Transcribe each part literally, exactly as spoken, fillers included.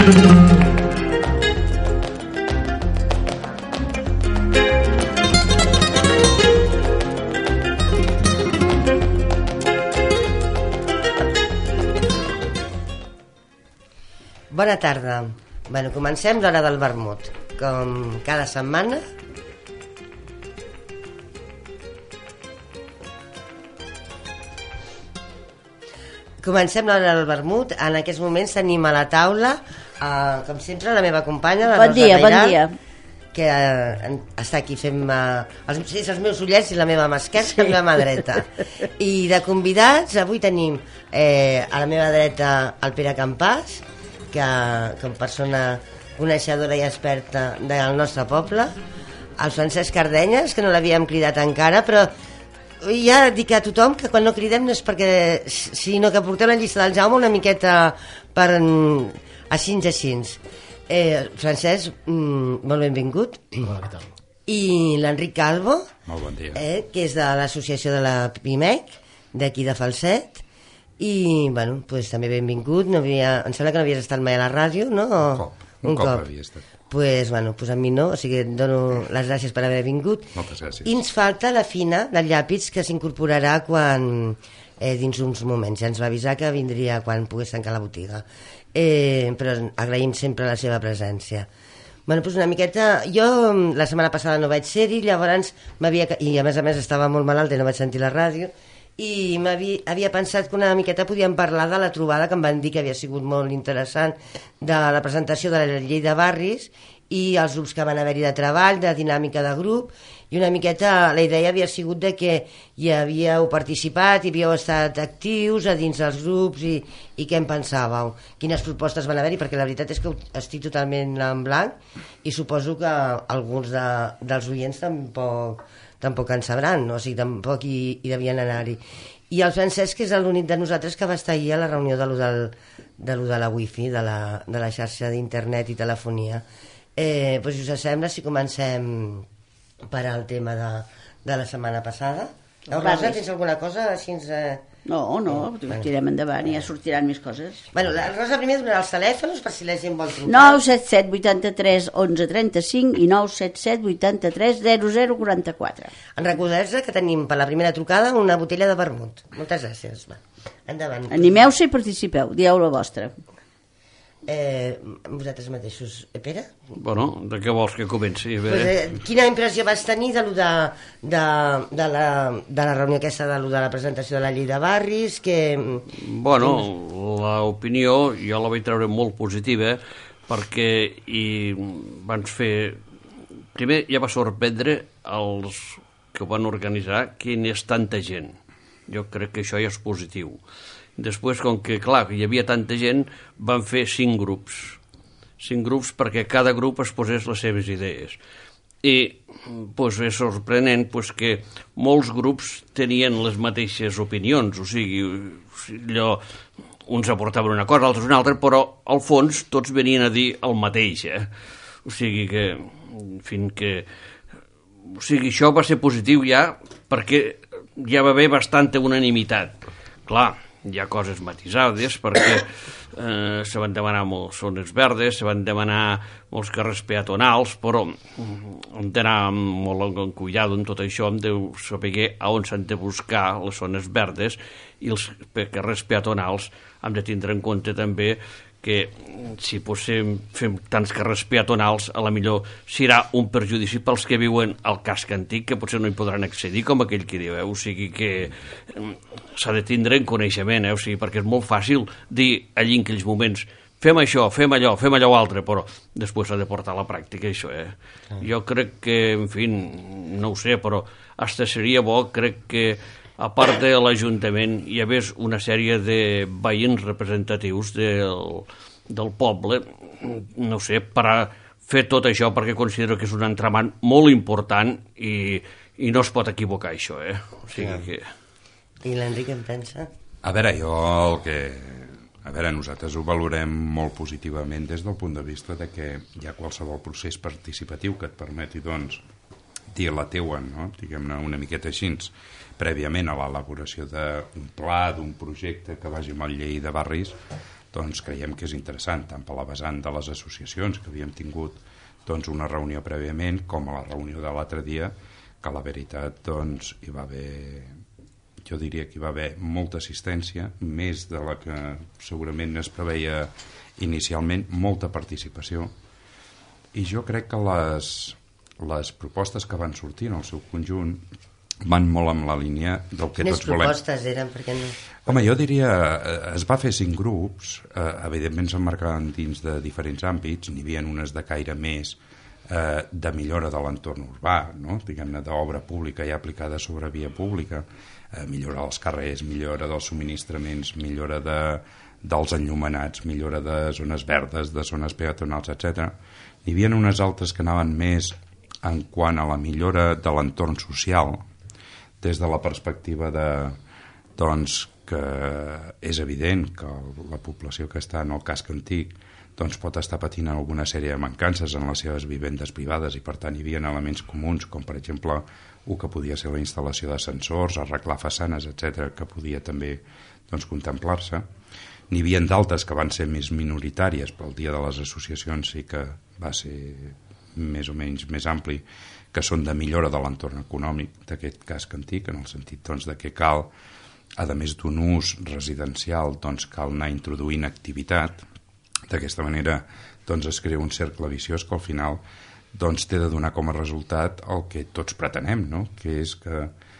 Bona tarda. Bueno, comencem l'hora del vermut. Com cada setmana. Comencem l'hora del vermut. En aquests moments tenim a la taula, eh, com sempre, la meva companya, la bon Rosa dia, Reiral, bon dia. que eh, està aquí fent eh, els, sí, els meus ullets i la meva mà esquerra sí. I la mà dreta. I de convidats avui tenim eh, a la meva dreta el Pere Campàs, que com persona coneixedora i experta del nostre poble, el Francesc Cardenyes, que no l'havíem cridat encara, però ja dic a tothom que quan no cridem no és perquè, sinó que portem la llista del Jaume una miqueta per així així. Eh, Francesc, mm, molt benvingut. Hola, què tal? I l'Enric Calvo, molt bon dia. Eh, que és de l'associació de la Pimec, d'aquí de Falset. I, bueno, pues, també benvingut. No havia, em sembla que no havies estat mai a la ràdio, no? O... Un cop, un, un cop, cop havia estat. Pues, bueno, pues a mi no, o sigui, et dono les gràcies per haver vingut. Moltes gràcies. I ens falta la Fina, del Llàpids, que s'incorporarà quan, eh, dins uns moments. Ja ens va avisar que vindria quan pogués tancar la botiga. Eh, però agraïm sempre la seva presència. Bueno, pues una miqueta... Jo la setmana passada no vaig ser-hi, llavors m'havia... I a més a més estava molt malalta i no vaig sentir la ràdio, i havia, havia pensat que una miqueta podíem parlar de la trobada que em van dir que havia sigut molt interessant, de la presentació de la llei de barris i els grups que van haver-hi de treball, de dinàmica de grup, i una miqueta la idea havia sigut de que hi havíeu participat, hi havíeu estat actius a dins dels grups i, i què en pensàveu, quines propostes van haver-hi, perquè la veritat és que estic totalment en blanc i suposo que alguns de, dels oients tampoc tampoc en sabran, no? O sigui, tampoc hi, hi devien anar-hi. I el Francesc és l'únic de nosaltres que va estar ahir a la reunió de lo, del, de, lo de la wifi, de la, de la xarxa d'internet i telefonia. Eh, doncs, si us sembla, si comencem per al tema de, de la setmana passada. No, Rosa, tens alguna cosa així? Eh... No, no, eh, tirem endavant i ja sortiran més coses. Bueno, la Rosa primer donarà els telèfons per si la gent vol trucar. nou set set vuitanta-tres onze trenta-cinc i nou set set vuitanta-tres zero zero quaranta-quatre. En recordar-vos que tenim per la primera trucada una botella de vermut. Moltes gràcies. Va, endavant. Animeu-se i participeu, dieu la vostra. Eh, vosaltres mateixos, eh, Pere? Bueno, de què vols que comenci? Pues, eh, quina impressió vas tenir de, de, de, de, la, de la reunió aquesta, de, de la presentació de la llei de barris? Que... Bueno, l'opinió jo la vaig treure molt positiva perquè hi van fer... Primer ja va sorprendre els que ho van organitzar que n'hi és tanta gent. Jo crec que això ja és positiu. Després, com que, clar, hi havia tanta gent, van fer cinc grups. Cinc grups perquè cada grup es posés les seves idees. I pues, és sorprenent pues, que molts grups tenien les mateixes opinions, o sigui, allò, uns aportaven una cosa, altres una altra, però al fons tots venien a dir el mateix. Eh? O sigui que, fins que... O sigui, això va ser positiu ja perquè ja va haver bastanta unanimitat. Clar, hi ha coses matisades perquè eh, se van demanar moltes zones verdes, se van demanar molts carrers peatonals, però hem d'anar molt en cuidado en tot això, hem de saber a on s'han de buscar les zones verdes i els carrers peatonals hem de tindre en compte també que si posem, fem tants carrers peatonals, a la millor serà un perjudici pels que viuen al casc antic, que potser no hi podran accedir, com aquell que diu, eh? O sigui que s'ha de tindre en coneixement, eh? O sigui, perquè és molt fàcil dir allí en aquells moments fem això, fem allò, fem allò altre, però després s'ha de portar a la pràctica això, eh? Ah. Jo crec que, en fi, no ho sé, però hasta seria bo, crec que a part de l'Ajuntament hi hagués una sèrie de veïns representatius del, del poble, no sé, per a fer tot això, perquè considero que és un entramant molt important i, i no es pot equivocar això, eh? O sigui que... I l'Enric en pensa? A veure, jo el que... A veure, nosaltres ho valorem molt positivament des del punt de vista de que hi ha qualsevol procés participatiu que et permeti, doncs, dir la teua, no? Diguem-ne una miqueta així, prèviament a l'elaboració d'un pla, d'un projecte que vagi amb la llei de barris, doncs creiem que és interessant, tant per la vessant de les associacions, que havíem tingut doncs, una reunió prèviament, com a la reunió de l'altre dia, que la veritat doncs, hi va haver, jo diria que hi va haver molta assistència, més de la que segurament es preveia inicialment, molta participació, i jo crec que les, les propostes que van sortir en el seu conjunt van molt en la línia del que Quines tots volem. Quines propostes eren? Perquè no... Home, jo diria, es va fer cinc grups, eh, evidentment s'emmarcaven dins de diferents àmbits, n'hi havia unes de caire més eh, de millora de l'entorn urbà, no? Diguem-ne, d'obra pública i aplicada sobre via pública, eh, millora dels carrers, millora dels subministraments, millora de, dels enllumenats, millora de zones verdes, de zones peatonals, etcètera. N'hi havia unes altres que anaven més en quant a la millora de l'entorn social, des de la perspectiva de, doncs, que és evident que la població que està en el casc antic doncs pot estar patint alguna sèrie de mancances en les seves vivendes privades i per tant hi havia elements comuns com per exemple el que podia ser la instal·lació d'ascensors, arreglar façanes, etcètera, que podia també doncs, contemplar-se. N'hi havia d'altres que van ser més minoritàries, però el dia de les associacions sí que va ser més o menys més ampli, que són de millora de l'entorn econòmic d'aquest casc antic, en el sentit doncs, de que cal, a més d'un ús residencial, doncs, cal anar introduint activitat. D'aquesta manera doncs, es crea un cercle viciós que al final doncs, té de donar com a resultat el que tots pretenem, no? Que és que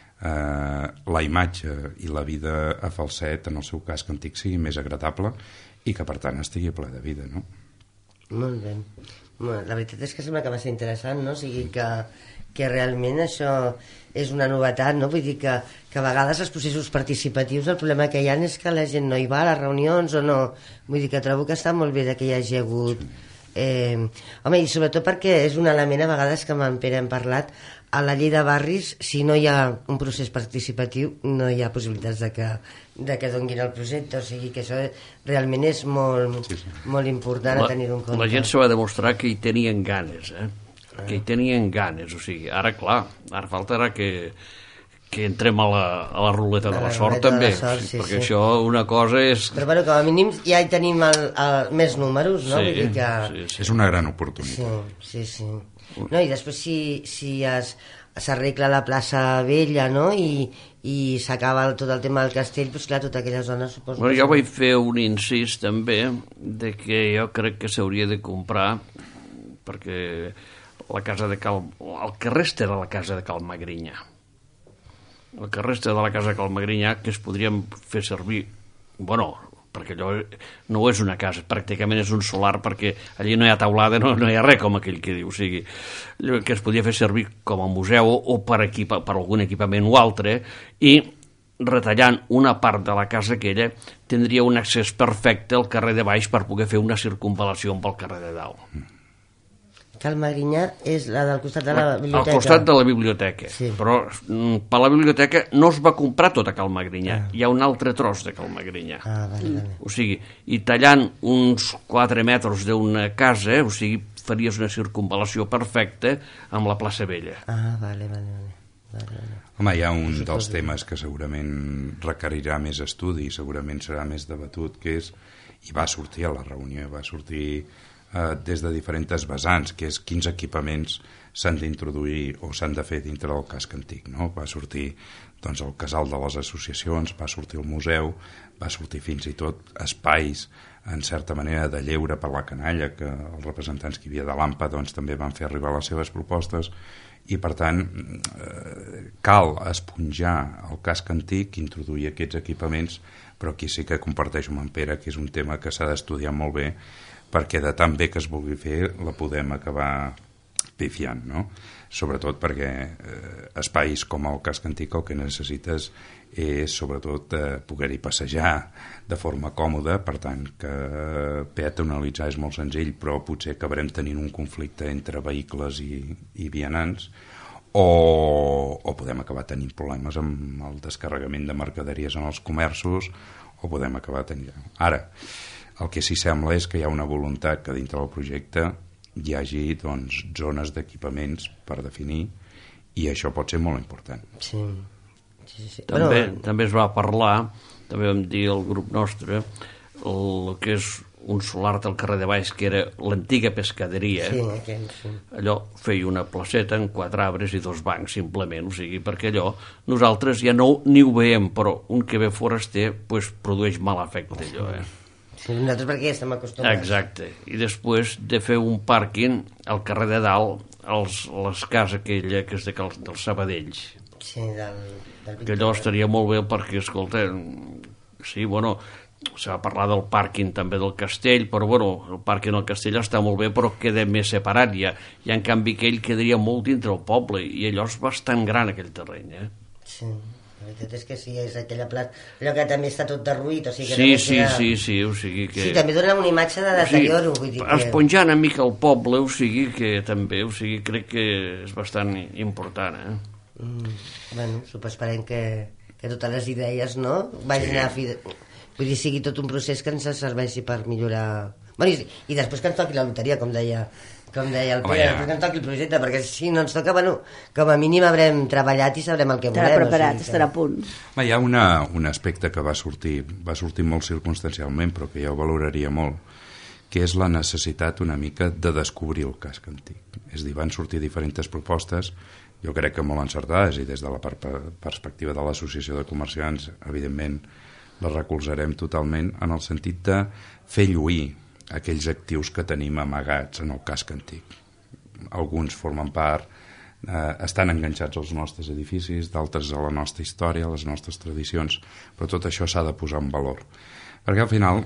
eh, la imatge i la vida a Falset en el seu casc antic sigui més agradable i que per tant estigui ple de vida, no? Molt bé. Bueno, la veritat és que sembla que va ser interessant, no? O sigui que, que realment això és una novetat, no? Vull dir que, que a vegades els processos participatius el problema que hi ha és que la gent no hi va a les reunions o no. Vull dir que trobo que està molt bé que hi hagi hagut... Eh, home, i sobretot perquè és un element a vegades que amb en Pere hem parlat, a la llei de barris, si no hi ha un procés participatiu, no hi ha possibilitats de que, de que donguin el projecte, o sigui que això realment és molt, sí, sí. molt important la, a tenir en compte. La gent se va demostrar que hi tenien ganes, eh? Ah. Que hi tenien ganes, o sigui, ara clar, ara falta ara que, que entrem a la, a la ruleta de la, la sort també, la sort, sí, perquè sí. Això una cosa és... Però bueno, com a mínim ja hi tenim el, el, més números, no? Sí, Vull dir que... sí, sí. És una gran oportunitat. Sí, sí, sí. No, i després si, si es, s'arregla la plaça Vella, no? I, i s'acaba tot el tema del castell, doncs clar, tota aquella zona suposo... Bueno, jo vaig fer un incís també de que jo crec que s'hauria de comprar perquè la casa de Cal... el que resta de la casa de Cal Magrinyà el que resta de la casa de Cal Magrinyà que es podrien fer servir, bueno, perquè allò no és una casa, pràcticament és un solar perquè allí no hi ha taulada, no, no hi ha res com aquell que diu, o sigui, que es podia fer servir com a museu o per, equipa, per algun equipament o altre i retallant una part de la casa aquella tindria un accés perfecte al carrer de baix per poder fer una circunvalació pel carrer de dalt. Cal Magrinyà és la del costat de la biblioteca. Al costat de la biblioteca. Sí. Però per la biblioteca no es va comprar tota Cal Magrinyà. Ah. Hi ha un altre tros de Cal Magrinyà. Ah, vale, vale. O sigui, i tallant uns quatre metres d'una casa, o sigui, faries una circunvalació perfecta amb la plaça Vella. Ah, vale, vale, vale. vale, vale. Home, hi ha un dels temes que segurament requerirà més estudi, segurament serà més debatut, que és, i va sortir a la reunió, va sortir... Uh, des de diferents vessants, que és quins equipaments s'han d'introduir o s'han de fer dintre del casc antic, no? Va sortir doncs, el casal de les associacions, va sortir el museu, va sortir fins i tot espais, en certa manera, de lleure per la canalla, que els representants que hi havia de l'AMPA doncs, també van fer arribar les seves propostes, i per tant eh, cal esponjar el casc antic, introduir aquests equipaments, però aquí sí que comparteixo amb en Pere que és un tema que s'ha d'estudiar molt bé, perquè de tan bé que es vulgui fer la podem acabar pifiant, no? Sobretot perquè eh, espais com el casc antic el que necessites és sobretot eh, poder-hi passejar de forma còmoda, per tant que peatonalitzar és molt senzill, però potser acabarem tenint un conflicte entre vehicles i, i vianants, o, o podem acabar tenint problemes amb el descarregament de mercaderies en els comerços, o podem acabar tenint... Ara, el que sí sembla és que hi ha una voluntat que dintre del projecte hi hagi doncs, zones d'equipaments per definir i això pot ser molt important. Sí. sí, sí. També, bueno, també es va parlar, també vam dir al grup nostre, el que és un solar del carrer de baix, que era l'antiga pescaderia, Sí, aquell, sí. allò feia una placeta amb quatre arbres i dos bancs, simplement, o sigui, perquè allò nosaltres ja no ni ho veiem, però un que ve foraster pues, produeix mal efecte, allò, eh? Sí, nosaltres perquè ja estem acostumats. Exacte, i després de fer un pàrquing al carrer de dalt, als, les cases aquella que és de, cal- dels Sabadells, Sí, del, del que allò estaria molt bé perquè, escolta, sí, bueno, s'ha de parlar del pàrquing també del castell, però bueno, el pàrquing del castell està molt bé, però queda més separat ja, i en canvi aquell quedaria molt dintre el poble, i allò és bastant gran aquell terreny, eh? Sí, la veritat és que sí, és aquella plaça, allò que també està tot derruït, o sigui que Sí, només sí, queda- sí, sí, o sigui que... Sí, també dona una imatge de deterioro, vull dir que... Esponjant una mica el poble, o sigui que també, o sigui, crec que és bastant important, eh? Mm, bueno, suposo esperem que, que totes les idees, no?, vagin a fi... Vull dir, sigui tot un procés que ens serveixi per millorar... Bueno, i, i després que ens toqui la loteria, com deia, com deia el Home, Pere, ja. després que ens toqui el projecte, perquè si no ens toca, bueno, com a mínim haurem treballat i sabrem el que Estarà volem. preparat, o sigui que- estarà a punt. Home, hi ha una, un aspecte que va sortir, va sortir molt circumstancialment, però que jo valoraria molt, que és la necessitat una mica de descobrir el casc antic. És a dir, van sortir diferents propostes, jo crec que molt encertades, i des de la per perspectiva de l'Associació de Comerciants, evidentment, les recolzarem totalment en el sentit de fer lluir aquells actius que tenim amagats en el casc antic. Alguns formen part, eh, estan enganxats als nostres edificis, d'altres a la nostra història, a les nostres tradicions, però tot això s'ha de posar en valor. Perquè al final,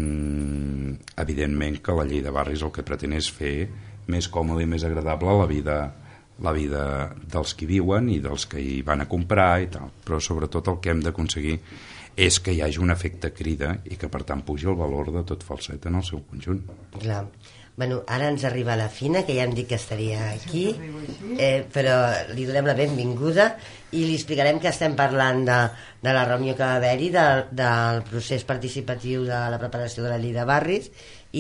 mmm, evidentment que la llei de barris el que pretén és fer més còmode i més agradable la vida, la vida dels que hi viuen i dels que hi van a comprar i tal, però sobretot el que hem d'aconseguir és que hi hagi un efecte crida i que per tant pugi el valor de tot Falset en el seu conjunt. Clar. Bueno, ara ens arriba la Fina, que ja em dic que estaria aquí, eh, però li donem la benvinguda i li explicarem que estem parlant de, de la reunió que va haver-hi, de, del procés participatiu de la preparació de la llei de barris,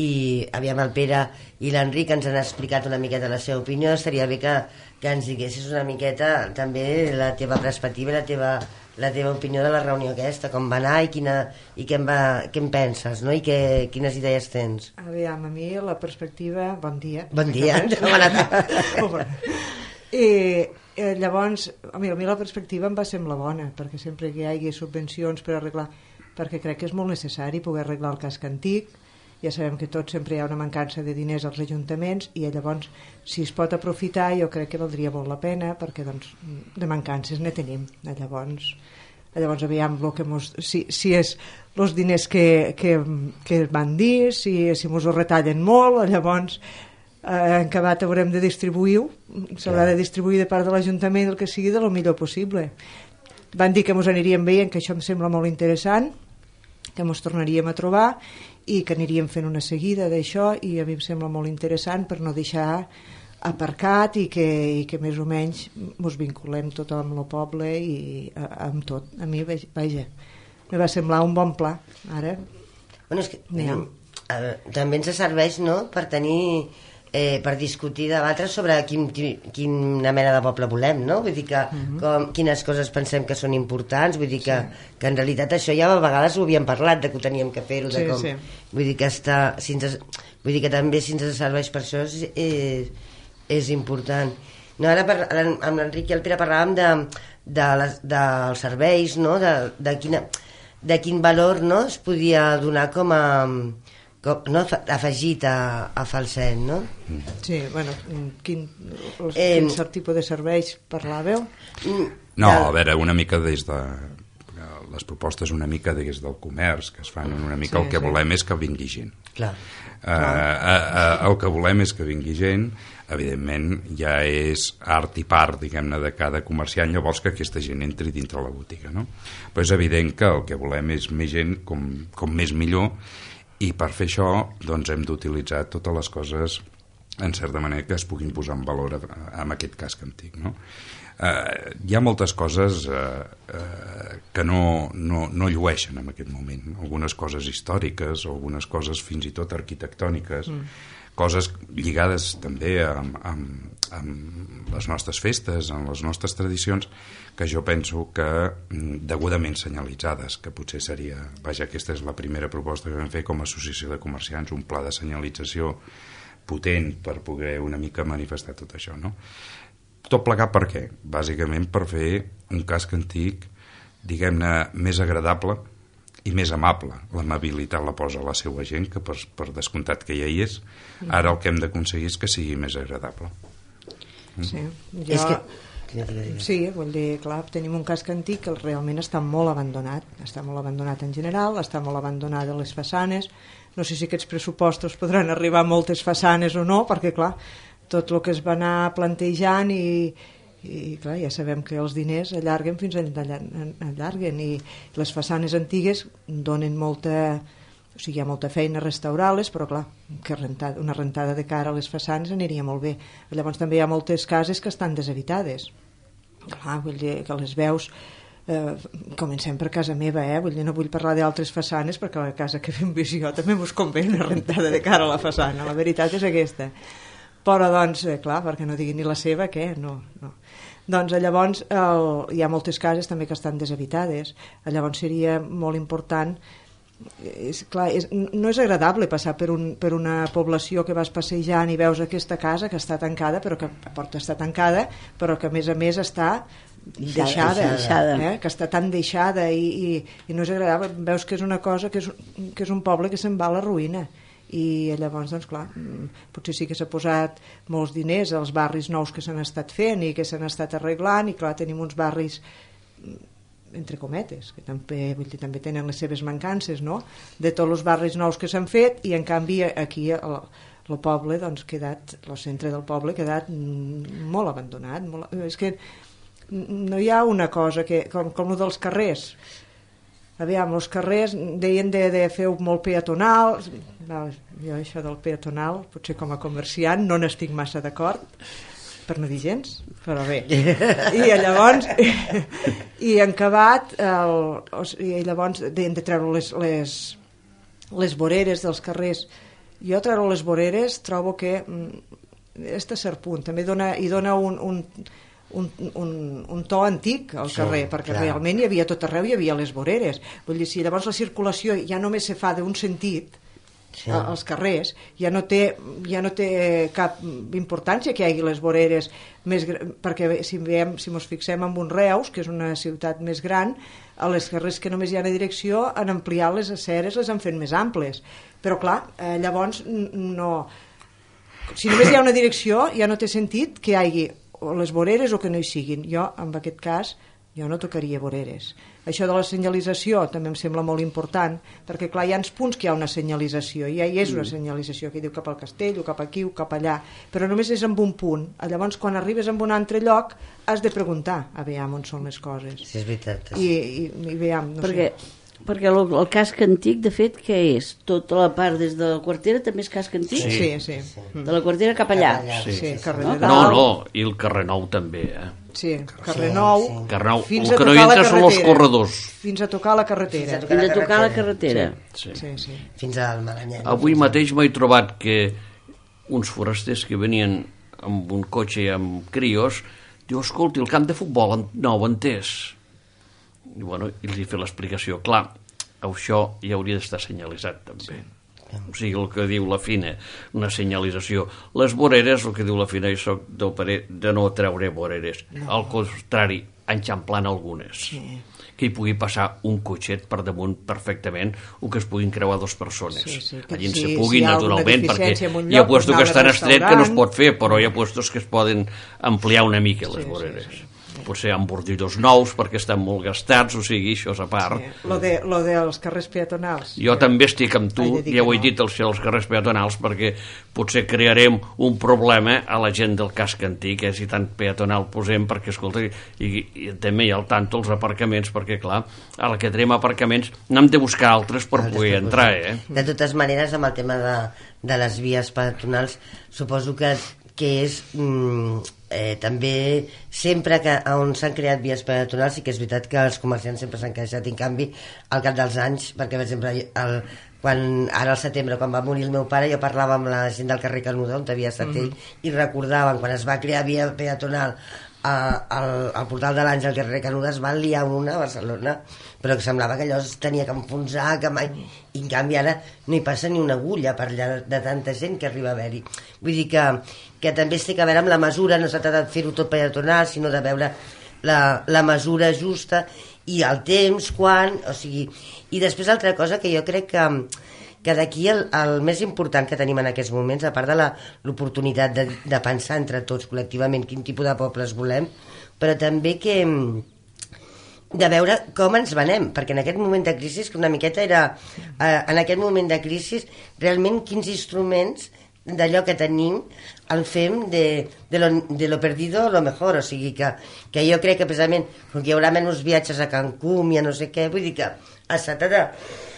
i aviam el Pere i l'Enric ens han explicat una miqueta la seva opinió. Estaria bé que, que ens diguessis una miqueta també la teva perspectiva i la teva, la teva opinió de la reunió aquesta, com va anar i, quina, i què, en va, què en penses, no? I que, quines idees tens. Aviam, a mi la perspectiva... Bon dia. Bon dia. Bona tarda. I eh, llavors, a mi, a mi la perspectiva em va semblar bona, perquè sempre que hi hagi subvencions per arreglar, perquè crec que és molt necessari poder arreglar el casc antic. Ja sabem que tot sempre hi ha una mancança de diners als ajuntaments i llavors si es pot aprofitar jo crec que valdria molt la pena perquè doncs, de mancances ne tenim. Llavors, llavors aviam lo que mos, si, si és els diners que, que, que van dir, si, si mos ho retallen molt, llavors eh, en acabat haurem de distribuir, s'haurà de distribuir de part de l'Ajuntament el que sigui de lo millor possible. Van dir que mos aniríem veient, que això em sembla molt interessant, que mos tornaríem a trobar i que aniríem fent una seguida d'això i a mi em sembla molt interessant per no deixar aparcat i que, i que més o menys mos vinculem tot amb el poble i a, amb tot. A mi, vaja, me va semblar un bon pla. Ara, Bueno, és que, Ja. eh, també ens serveix, no?, per tenir, eh, per discutir, debatre sobre quin, quina mena de poble volem, no? Vull dir que com, quines coses pensem que són importants, vull dir que, que en realitat això ja a vegades ho havíem parlat, de que ho teníem que fer-ho, de Sí, com... sí. Vull dir que està... Si ens, vull dir que també si ens serveix per això és, és, és important. No, ara per, amb l'Enric i el Pere parlàvem de, de les, dels serveis, no?, de, de quina... de quin valor, no?, es podia donar com a, com, no?, afegit a, a Falset, no? sí, bueno, quin, els, Eh, quin cert tipus de serveis parlàveu? Mm, No, del- a veure, una mica des de... les propostes una mica des del comerç que es fan, una mica Sí, el que sí. volem és que vingui gent. Clar. Uh, uh, uh, el que volem és que vingui gent, evidentment ja és art i part, diguem-ne, de cada comerciant, llavors que aquesta gent entri dintre la botiga, no? Però és evident que el que volem és més gent, com, com més millor, i per fer això doncs hem d'utilitzar totes les coses en certa manera que es puguin posar en valor en aquest casc antic, no? Uh, hi ha moltes coses uh, uh, que no, no, no llueixen en aquest moment, algunes coses històriques, algunes coses fins i tot arquitectòniques, mm. coses lligades també amb, amb, amb les nostres festes, amb les nostres tradicions, que jo penso que degudament senyalitzades, que potser seria, vaja, aquesta és la primera proposta que vam fer com a associació de comerciants, un pla de senyalització potent per poder una mica manifestar tot això, no? Tot plegat per què? Bàsicament per fer un casc antic, diguem-ne, més agradable i més amable. L'amabilitat la posa la seva gent, que per, per descomptat que ja hi és. Ara el que hem d'aconseguir és que sigui més agradable. Sí, jo... És que... Sí, vull dir, clar, tenim un casc antic que realment està molt abandonat, està molt abandonat en general, està molt abandonat a les façanes. No sé si aquests pressupostos podran arribar a moltes façanes o no, perquè clar, tot el que es va anar plantejant i, i clar, ja sabem que els diners allarguen fins on allarguen, i les façanes antigues donen molta, o sigui, hi ha molta feina a restaurar-les, però clar, que rentada, una rentada de cara a les façanes aniria molt bé. Llavors també hi ha moltes cases que estan deshabitades. Clar, vull dir que les veus, eh, comencem per casa meva, eh? Vull dir, no vull parlar d'altres façanes perquè la casa que fem visió també mos convé una rentada de cara a la façana, la veritat és aquesta. Però doncs, eh, clar, perquè no diguin ni la seva, què? No, no. Doncs llavors el, hi ha moltes cases també que estan deshabitades, llavors seria molt important. És, clar, és, no és agradable passar per, un, per una població que vas passejant i veus aquesta casa que està tancada, però que la porta està tancada, però que a més a més està deixada, deixada. Eh? Que està tan deixada i, i, i no és agradable. Veus que és una cosa que és, que és un poble que se'n va a la ruïna, i llavors doncs clar, potser sí que s'ha posat molts diners als barris nous que s'han estat fent i que s'han estat arreglant, i clar, tenim uns barris entre cometes, que també, vull dir, també tenen les seves mancances, no? De tots els barris nous que s'han fet, i en canvi aquí el, el poble, doncs, quedat, el centre del poble ha quedat molt abandonat. Molt, és que no hi ha una cosa que, com, com el dels carrers. Aviam, els carrers deien de, de fer molt peatonal. No, jo això del peatonal, potser com a comerciant no n'estic massa d'acord, per no dir gens, però bé. I llavors, i en acabat, el, i llavors deien de treure les, les, les voreres dels carrers. Jo treure les voreres trobo que és a cert punt, també dona, hi dona un, un, un, un, un to antic al carrer, sí, perquè clar, realment hi havia tot arreu, hi havia les voreres. Vull dir, si llavors la circulació ja només se fa d'un sentit, sí, als carrers, ja no té, ja no té cap importància que hi hagi les voreres més, perquè si veiem, si ens fixem en un Reus, que és una ciutat més gran, a les carrers que només hi ha una direcció han ampliat les aceres, les han fet més amples, però clar, eh, llavors no, si només hi ha una direcció ja no té sentit que hi hagi o les voreres o que no hi siguin. Jo, en aquest cas, jo no tocaria voreres. Això de la senyalització també em sembla molt important, perquè clar, hi ha uns punts que hi ha una senyalització, ja hi és una senyalització que diu cap al castell o cap aquí o cap allà, però només és en un punt. Llavors, quan arribes a un altre lloc, has de preguntar, a veure on són les coses. Sí, és veritat. I, i, i veiem, no perquè, sé. Perquè el, el casc antic, de fet, què és? Tota la part des de la Quartera també és casc antic? Sí, sí. sí. sí. De la Quartera cap allà? Cap allà. Sí, sí, carrer no? de Dalt. No, no, i el carrer Nou també, eh? Sí, carrer Nou. Sí, sí. Carrer Nou, Fins el a que no tocar hi la entra són els carretera. corredors. Fins a tocar la carretera. Fins Fins a tocar la carretera. Sí. Sí, sí. Fins al Malanyet. Avui mateix m'he trobat que uns forasters que venien amb un cotxe i amb crios, diu, escolti, el camp de futbol nou entès. I, bueno, i els he fet l'explicació. Clar, això ja hauria d'estar senyalitzat també. Sí. O sigui, el que diu la Fina, una senyalització. Les voreres, el que diu la Fina, jo soc del parer de no treure voreres. No. Al contrari, enxamplant algunes. Sí. Que hi pugui passar un cotxet per damunt perfectament o que es puguin creuar dues persones. Sí, sí, allí sí, se puguin, si naturalment, perquè lloc, hi ha puestos que estan estret que no es restaurant. pot fer, però hi ha puestos que es poden ampliar una mica les Sí, voreres. sí, sí. Potser amb bordidors nous perquè estan molt gastats, o sigui, això és a part. Sí. Lo, de, lo dels carrers peatonals. Jo ja. també estic amb tu, Ai, ja ho he no. dit, els, els carrers peatonals, perquè potser crearem un problema a la gent del casc antic, eh, si tant peatonal posem, perquè, escolta, i, i, i també hi ha al tanto els aparcaments, perquè, clar, a la que tenim aparcaments n'hem de buscar altres per Altres poder per entrar, posar. eh? De totes maneres, amb el tema de, de les vies peatonals, suposo que, que és mm, eh, també sempre que on s'han creat vies peatonals sí que és veritat que els comerciants sempre s'han queixat, en canvi al cap dels anys, perquè per exemple el, quan, ara al setembre quan va morir el meu pare jo parlava amb la gent del carrer Canuda on havia estat ell mm. i recordaven quan es va crear via peatonal a, al, al portal de l'Àngel carrer Canuda es van liar una a Barcelona però que semblava que allò es tenia que enfonsar que mai... i en canvi ara no hi passa ni una agulla per allà de tanta gent que arriba a haver-hi vull dir que, que també es té que veure amb la mesura, no s'ha tratat de fer-ho tot peatonal sinó de veure la, la mesura justa i el temps, quan, o sigui i després altra cosa que jo crec que que d'aquí el, el més important que tenim en aquests moments, a part de l'oportunitat de, de pensar entre tots col·lectivament quin tipus de pobles volem, però també que de veure com ens venem, perquè en aquest moment de crisi que una miqueta era eh, en aquest moment de crisi realment quins instruments d'allò que tenim el fem de, de, lo, de lo perdido lo mejor, o sigui que, que jo crec que precisament com que hi haurà menys viatges a Cancún i a no sé què, vull dir que es tracta de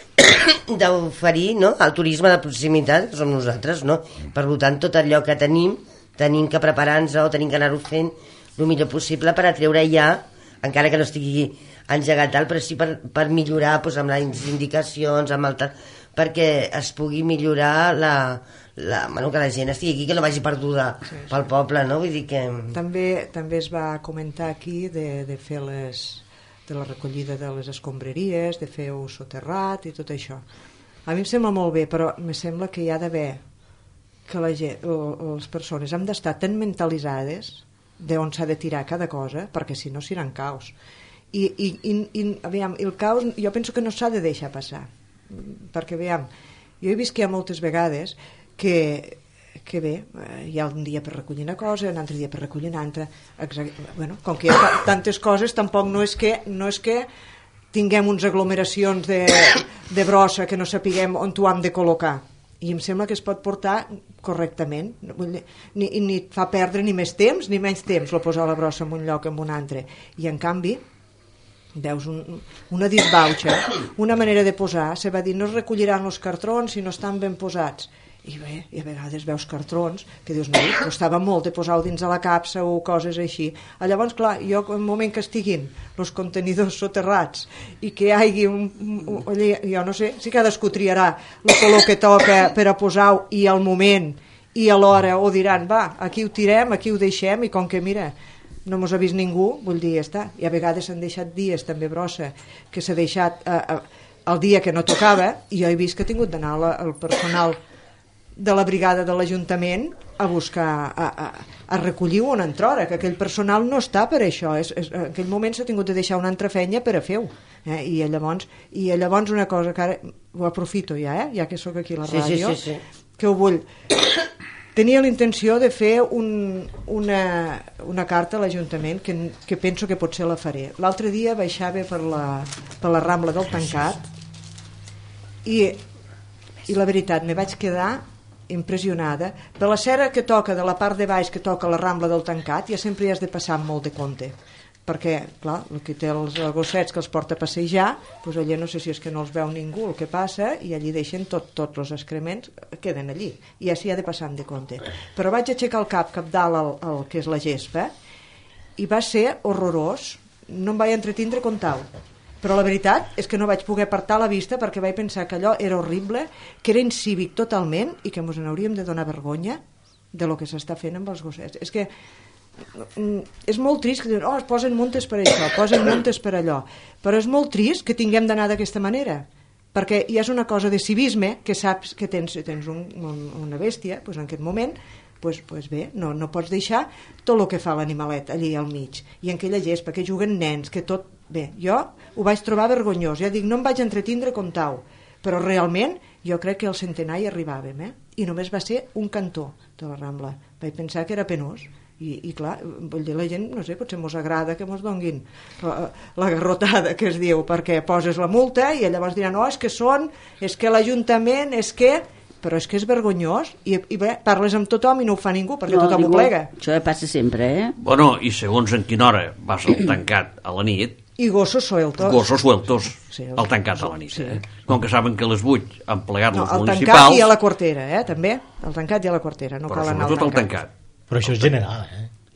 d'oferir no? el turisme de proximitat que som nosaltres, no? Per tant tot allò que tenim tenim que preparar-nos o tenim que anar-ho fent el millor possible per atreure ja encara que no estigui engegat tal, però sí per, per millorar doncs, amb les indicacions amb el tal, perquè es pugui millorar la, la, bueno, que la gent estigui aquí, que no vagi perduda sí, sí. pel poble, no? Vull dir que... També, també es va comentar aquí de, de fer les de la recollida de les escombraries, de fer un soterrat i tot això. A mi em sembla molt bé, però em sembla que hi ha d'haver que la gent, o, les persones hem d'estar tan mentalitzades d'on s'ha de tirar cada cosa, perquè si no seran caos. I, i, i, i aviam, el caos jo penso que no s'ha de deixar passar, perquè aviam, jo he vist que hi ha moltes vegades que que bé, hi ha un dia per recollir una cosa, un altre dia per recollir una altra, bueno, com que hi ha tantes coses tampoc no és que, no és que tinguem uns aglomeracions de, de brossa que no sapiguem on ho hem de col·locar i em sembla que es pot portar correctament ni, ni et fa perdre ni més temps ni menys temps el posar la brossa en un lloc en un altre i en canvi veus un, una disbauxa, una manera de posar, se va dir no es recolliran els cartrons si no estan ben posats i bé, i a vegades veus cartrons que dius, no, costava molt de posar-ho dins de la capsa o coses així a llavors, clar, jo en el moment que estiguin els contenidors soterrats i que hi hagi un, un, un jo no sé, si cadascú triarà el color que toca per a posar-ho i al moment i a l'hora o diran, va, aquí ho tirem, aquí ho deixem i com que mira no mos ha vist ningú, vull dir, ja està i a vegades s'han deixat dies també brossa que s'ha deixat eh, eh, el dia que no tocava i jo he vist que ha tingut d'anar el personal de la brigada de l'Ajuntament a buscar, a, a, a recollir una altra hora, que aquell personal no està per això, és, és, en aquell moment s'ha tingut de deixar una altra feina per a fer-ho, eh? I, llavors, i llavors una cosa que ara ho aprofito ja, eh? Ja que sóc aquí a la sí, ràdio, sí, sí, sí. que ho vull... Tenia la intenció de fer un, una, una carta a l'Ajuntament que, que penso que potser la faré. L'altre dia baixava per la, per la Rambla del Tancat i, i la veritat, me vaig quedar impressionada per la cera que toca de la part de baix que toca la Rambla del Tancat ja sempre hi has de passar amb molt de compte perquè, clar, el que té els gossets que els porta a passejar, doncs allà no sé si és que no els veu ningú el que passa i allí deixen tot, tots els excrements queden allí, i ja s'hi ha de passar amb de compte però vaig aixecar el cap cap dalt al, al que és la gespa i va ser horrorós, no em vaig entretindre comptar-ho però la veritat és que no vaig poder apartar la vista perquè vaig pensar que allò era horrible, que era incívic totalment i que ens n'hauríem de donar vergonya de lo que s'està fent amb els gossets. És que és molt trist que diuen, oh, es posen multes per això, posen multes per allò, però és molt trist que tinguem d'anar d'aquesta manera, perquè ja és una cosa de civisme, que saps que tens, tens un, un, una bèstia, doncs en aquest moment pues, pues bé, no, no pots deixar tot el que fa l'animalet allí al mig i en aquella gespa, que juguen nens que tot, bé, jo ho vaig trobar vergonyós, ja dic, no em vaig entretindre comptar-ho però realment jo crec que al centenari arribàvem, eh? I només va ser un cantó de la Rambla, vaig pensar que era penós i, i clar, vull dir, la gent, no sé, potser mos agrada que mos donguin la, la garrotada que es diu, perquè poses la multa i llavors diran, no, oh, és que són és que l'Ajuntament, és que però és que és vergonyós i, i bé, parles amb tothom i no ho fa ningú perquè no, tothom ningú, ho plega. Això passa sempre, eh? Bueno, i segons en quina hora vas al tancat a la nit i gossos sueltos gossos sueltos sí, al tancat a la nit, sí. eh? Com que saben que a les vuit han plegat no, els al municipals... tancat i a la quartera, eh? També, al tancat i a la quartera no però cal anar sobretot al tancat. tancat però això és general, eh?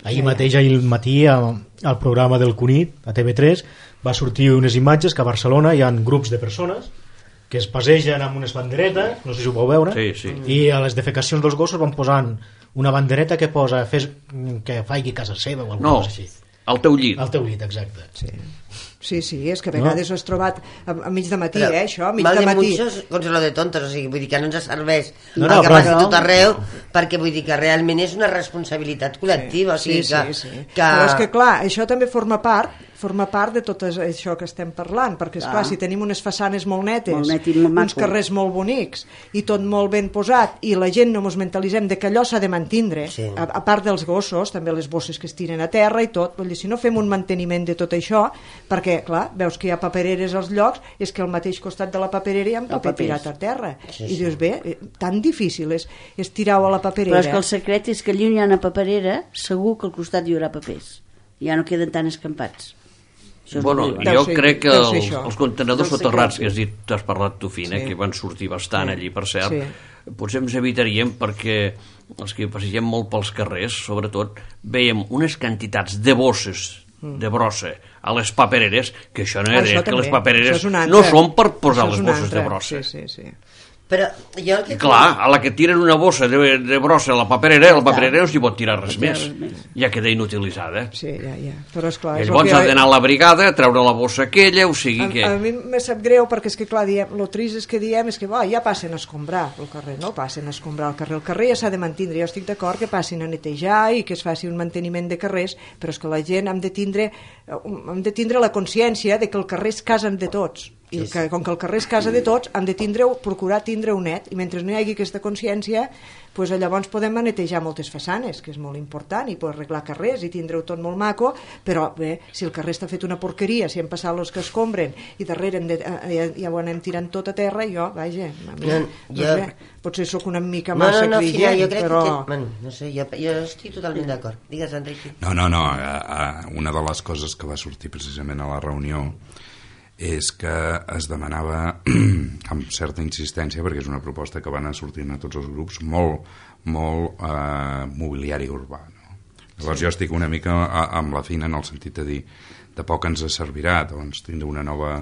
Ahir mateix, ahir al matí, al programa del Cunit, a T V tres, va sortir unes imatges que a Barcelona hi ha grups de persones que es passegen amb unes banderetes, no sé si ho vau veure, sí, sí. I a les defecacions dels gossos van posant una bandereta que posa fes, que faigui casa seva o alguna no, cosa així. Al teu llit. Al teu llit, exacte. Sí. Sí, sí, és que a vegades no? Ho has trobat a, a mig de matí, però, eh, això, a mig mal de matí. Mal de muchos, contra lo de tontos, o sigui, vull dir que no ens serveix no, el no, que però... passi tot arreu, perquè vull dir que realment és una responsabilitat col·lectiva, sí, o sigui sí, que, sí, sí. que... Però és que, clar, això també forma part forma part de tot això que estem parlant, perquè, esclar, ah. si tenim unes façanes molt netes, molt net i molt uns carrers molt bonics, i tot molt ben posat, i la gent no ens mentalitzem de que allò s'ha de mantindre, sí. a, a part dels gossos, també les bosses que es tiren a terra i tot, vull dir, si no fem un manteniment de tot això, perquè, clar, veus que hi ha papereres als llocs, és que al mateix costat de la paperera hi ha un paper tirat a terra, sí, i sí. dius, bé, tan difícil és, és tirar-ho a la paperera. Però és que el secret és que allí on hi ha una paperera, segur que al costat hi haurà papers, ja no queden tan escampats. Bueno, deu jo ser, crec que els, això. els contenedors Deu soterrats que has dit, t'has parlat tu, Fina, sí. que van sortir bastant sí. allí, per cert, sí. potser ens evitaríem perquè els que passegem molt pels carrers, sobretot, veiem unes quantitats de bosses mm. de brossa a les papereres, que això no és això que també. les papereres no no són per posar les bosses altre. de brossa. Sí, sí, sí. Però jo el que... I clar, a la que tiren una bossa de, de brossa a la paperera, la paperera no s'hi pot tirar res més, ja queda inutilitzada. Sí, ja, ja. Però esclar... I llavors ha d'anar a la brigada, treure la bossa aquella, o sigui a, que... A mi me sap greu perquè és que, clar, diem, lo trist és que diem és que va, ja passen a escombrar el carrer, no passen a escombrar el carrer. El carrer ja s'ha de mantindre, jo estic d'acord que passin a netejar i que es faci un manteniment de carrers, però és que la gent hem de tindre, hem de tindre la consciència de que el carrer és casa de tots. I el que, com que el carrer és casa de tots, hem de tindre, procurar tindre-ho net, i mentre no hi hagi aquesta consciència, pues, llavors podem netejar moltes façanes, que és molt important, i poder arreglar carrers i tindre-ho tot molt maco, però bé, si el carrer està fet una porqueria, si hem passat els que escombren i darrere de, ja, ja ho anem tirant tot a terra, jo, vaja, a mi, no, jo... no sé, potser sóc una mica no, massa no, no, exigent, jo crec però... que... Bueno, no sé, jo, jo estic totalment d'acord. Digues, Enrique. No, no, no, una de les coses que va sortir precisament a la reunió és que es demanava amb certa insistència, perquè és una proposta que van sortint a tots els grups, molt, molt eh, mobiliari urbà, no? Llavors sí. Jo estic una mica amb la Fina en el sentit de dir de poc ens servirà doncs, tindre una nova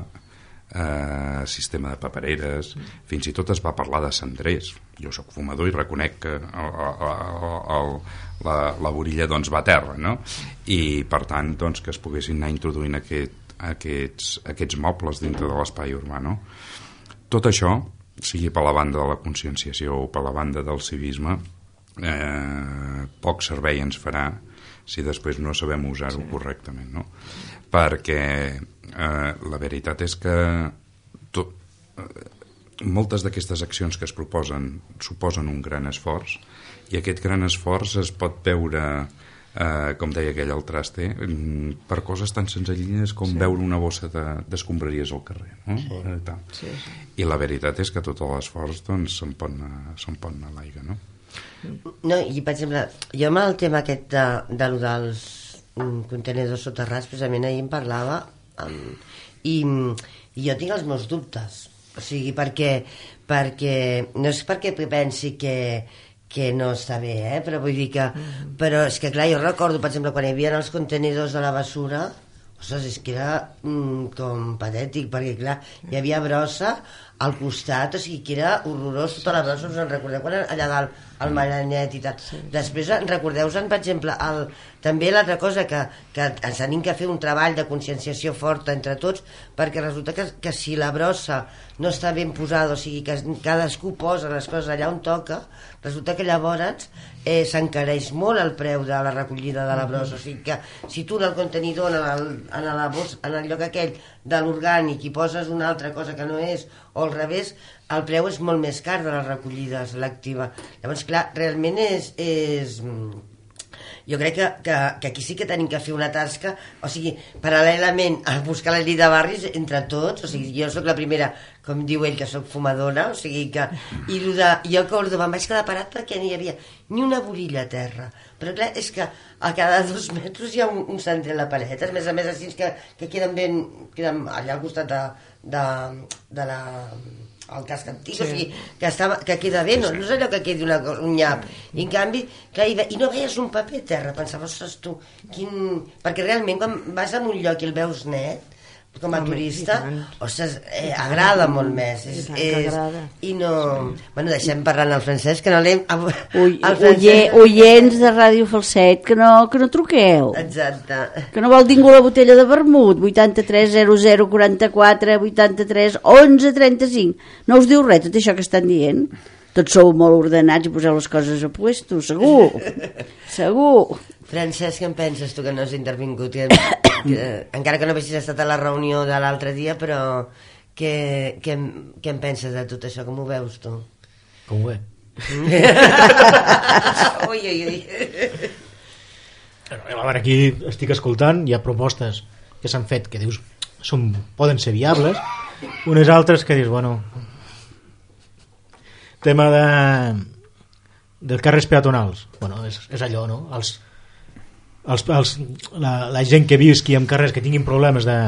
eh, sistema de papereres, mm. fins i tot es va parlar de cendrers. Jo sóc fumador i reconec que el, el, el, la, la borilla doncs, va a terra, no? I per tant doncs, que es poguessin anar introduint aquest Aquests, aquests mobles dintre de l'espai urbà, no? Tot això, sigui per la banda de la conscienciació o per la banda del civisme, eh, poc servei ens farà si després no sabem usar-ho sí. correctament, no? Perquè eh, la veritat és que tot, eh, moltes d'aquestes accions que es proposen suposen un gran esforç, i aquest gran esforç es pot veure... Uh, com deia aquell al traste, per coses tan senzillines com sí. veure una bossa d'escombraries de, al carrer, no? Sí. Uh, sí, sí. I la veritat és que tot l'esforç doncs, se'n pot anar, se'n pot anar a l'aigua, no? No, i per exemple, jo amb el tema aquest de, de lo dels um, contenedors soterrats, precisament ahir en parlava, um, i, i jo tinc els meus dubtes, o sigui, perquè, perquè no és perquè pensi que que no està bé, eh? Però vull dir que... Mm-hmm. Però és que, clar, jo recordo, per exemple, quan hi havia els contenidors de la basura, ostres, és que era mm, com patètic, perquè, clar, hi havia brossa al costat, o sigui, que era horrorós tota la brossa, us en recordeu quan allà dalt el Marinet i tal. Sí. Després recordeu-vos, per exemple, el, també l'altra cosa, que, que ens tenim que fer un treball de conscienciació forta entre tots, perquè resulta que, que si la brossa no està ben posada, o sigui, que cadascú posa les coses allà on toca, resulta que llavors eh, s'encareix molt el preu de la recollida de la brossa, o sigui que si tu en el contenidor, en el, en la bossa, en el lloc aquell de l'orgànic i poses una altra cosa que no és, o al revés, el preu és molt més car de la recollida selectiva. Llavors, clar, realment és... és jo crec que, que, que aquí sí que tenim que fer una tasca, o sigui, paral·lelament a buscar la llei de barris entre tots, o sigui, jo sóc la primera, com diu ell, que sóc fumadora, o sigui que... I de, jo a Córdoba em vaig quedar parat perquè no hi havia ni una borilla a terra, però clar, és que a cada dos metres hi ha un, un cendrer a la paleta, a més a més així que, que queden ben... queden allà al costat de, de, de la... el casc antic, Sí. o sigui, que, estava, que queda bé, no, no és allò que quedi una, un nyap. I en canvi, clar, i, ve, i no veies un paper a terra, pensaves, ostres, tu, quin... Perquè realment quan vas a un lloc i el veus net, com a Home, turista, i tant. ostres, eh, agrada molt més. És, I tant que és, agrada. I no... Bueno, deixem parlant al Francesc, que no l'hem... Ui, el oye, oients de Ràdio Falset, que no, que no truqueu. Exacte. Que no vol ningú la botella de vermut. vuitanta-tres zero zero quaranta-quatre vuitanta-tres onze trenta-cinc. No us diu res tot això que estan dient? Tots sou molt ordenats i poseu les coses a puesto, segur. Segur. Francesc, què en penses tu que no has intervingut? Que, que, encara que no haguessis estat a la reunió de l'altre dia, però què, què, què en penses de tot això? Com ho veus tu? Com ho ve? Ui, ui, ui. A veure, aquí estic escoltant, hi ha propostes que s'han fet que dius són, poden ser viables, unes altres que dius, bueno, tema de dels carrers peatonals, bueno, és, és allò, no? Els, els, els, la, la gent que visqui en carrers que tinguin problemes de,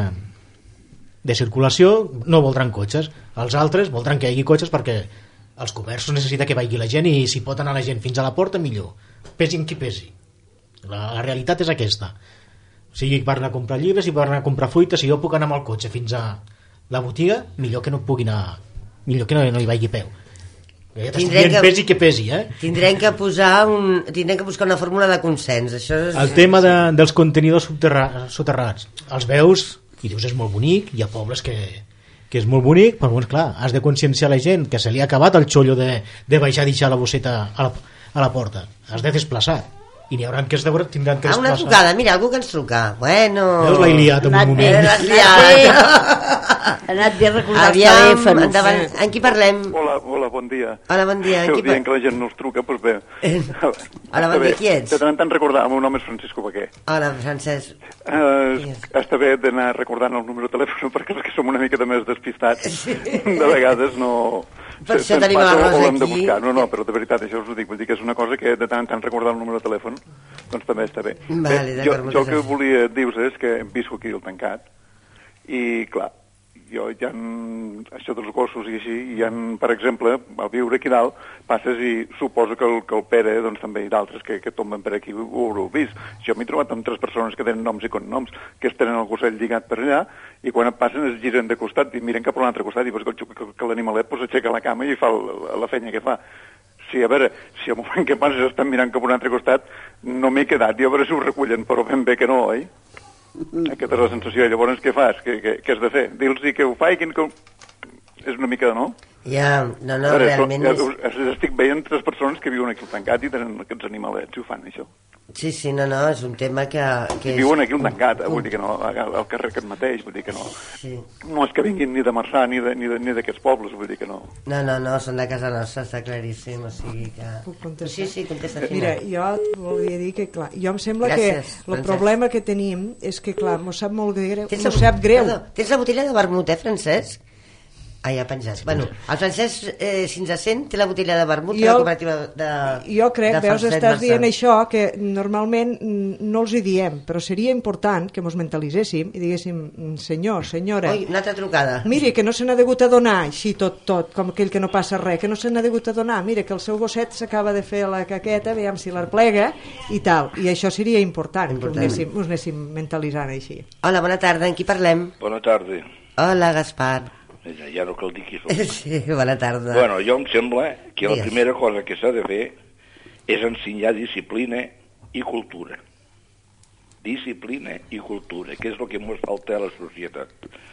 de circulació no voldran cotxes, els altres voldran que hi hagi cotxes perquè els comerços necessita que vagi la gent i si pot anar la gent fins a la porta millor, pesi en qui pesi. La, la realitat és aquesta, sigui per anar a comprar llibres, si per anar a comprar fruita, si jo puc anar amb el cotxe fins a la botiga, millor que no pugui anar, millor que no, no hi vagi a peu. Ja Tindrem que, pesi que pesi, eh? tindrem que posar un, tindrem que buscar una fórmula de consens. Això és... El tema de, dels contenidors subterra, soterrats, els veus i dius és molt bonic, hi ha pobles que, que és molt bonic, però doncs, clar, has de conscienciar la gent que se li ha acabat el xollo de, de baixar i deixar la bosseta a la, a la porta, has de desplaçar i n'hi haurà que es deure, tindran que Ah, una desplaçar. trucada, mira, algú que ens truca. Bueno... Veus, l'he liat en un Anat bé, moment. L'has anat bé. liat. Ha anat bé recordar els Aviam, telèfons. endavant. En qui parlem? Hola, hola, bon dia. Hola, bon dia. En Si qui ho dient par... que la gent no els truca, doncs bé. Hola, bon dia, qui ets? De tant en tant recordar, el meu nom és Francisco Baquer. Hola, Francesc. Eh, està bé d'anar recordant el número de telèfon perquè els que som una mica de més despistats, de vegades no... Per se- això se'ns tenim passa la Rosa o l'hem de aquí. buscar. No, no, però de veritat, això us ho dic, vull dir que és una cosa que de tant en tant recordar el número de telèfon, doncs també està bé. Vale, bé d'acord, jo, moltes jo el que gràcies. volia dir-vos és que visco aquí al tancat i, clar, jo hi ha això dels gossos i així, hi ha, per exemple, al viure aquí dalt, passes i suposo que el, que el Pere, doncs també hi ha d'altres que, que tomben per aquí, ho haureu vist. Jo m'he trobat amb tres persones que tenen noms i cognoms, que es tenen el gosset lligat per allà, i quan et passen es giren de costat i miren cap a l'altre costat, i veus que, que, que l'animalet pues, aixeca la cama i fa la, la feina que fa. Sí, a veure, si al moment que passes estan mirant cap a un altre costat, no m'he quedat, i a veure si ho recullen, però ben bé que no, oi? Aquesta és la sensació. Llavors, què fas? Què, què, què has de fer? Dir-los que ho facin, que... És una mica de no? Ja, no, no, A veure, realment so, és... estic veient tres persones que viuen aquí al tancat i tenen aquests animalets i ho fan, això. Sí, sí, no, no, és un tema que... que I viuen aquí al tancat, eh? Vull dir que no, al carrer aquest mateix, vull dir que no... Sí. No és que vinguin ni de Marçà ni de- ni de- ni d'aquests pobles, vull dir que no... No, no, no, són de casa nostra, està claríssim, o sigui que... Puc contestar? Sí, sí, contesta, Mira, Fina. jo et volia dir que, clar, jo em sembla Gràcies, que el Francesc. problema que tenim és que, clar, m'ho sap molt greu, Tens m'ho la- sap greu. Perdó, tens la botella de vermut, eh, Francesc? Ah, ja penjat. Bueno, el Francesc, eh, si ens sent, té la botella de vermut de la Jo- cooperativa de... Jo crec, de veus, Falset estàs Marçà. dient això, que normalment mm, no els hi diem, però seria important que mos mentalitzéssim i diguéssim, "Mm, senyor, senyora, Oi, una altra trucada. miri, que no se n'ha degut adonar així tot, tot, com aquell que no passa res, que no se n'ha degut adonar, mira, que el seu gosset s'acaba de fer la caqueta, veiem si l'arplega i tal, i això seria important, Important. que us anéssim, us anéssim mentalitzant així. Hola, bona tarda, en qui parlem? Bona tarda. Hola, Gaspar. Ja, ja no cal dir qui som. Sí, bona tarda. Bueno, jo em sembla que la Digues. primera cosa que s'ha de fer és ensenyar disciplina i cultura. Disciplina i cultura, que és el que ens falta a la societat.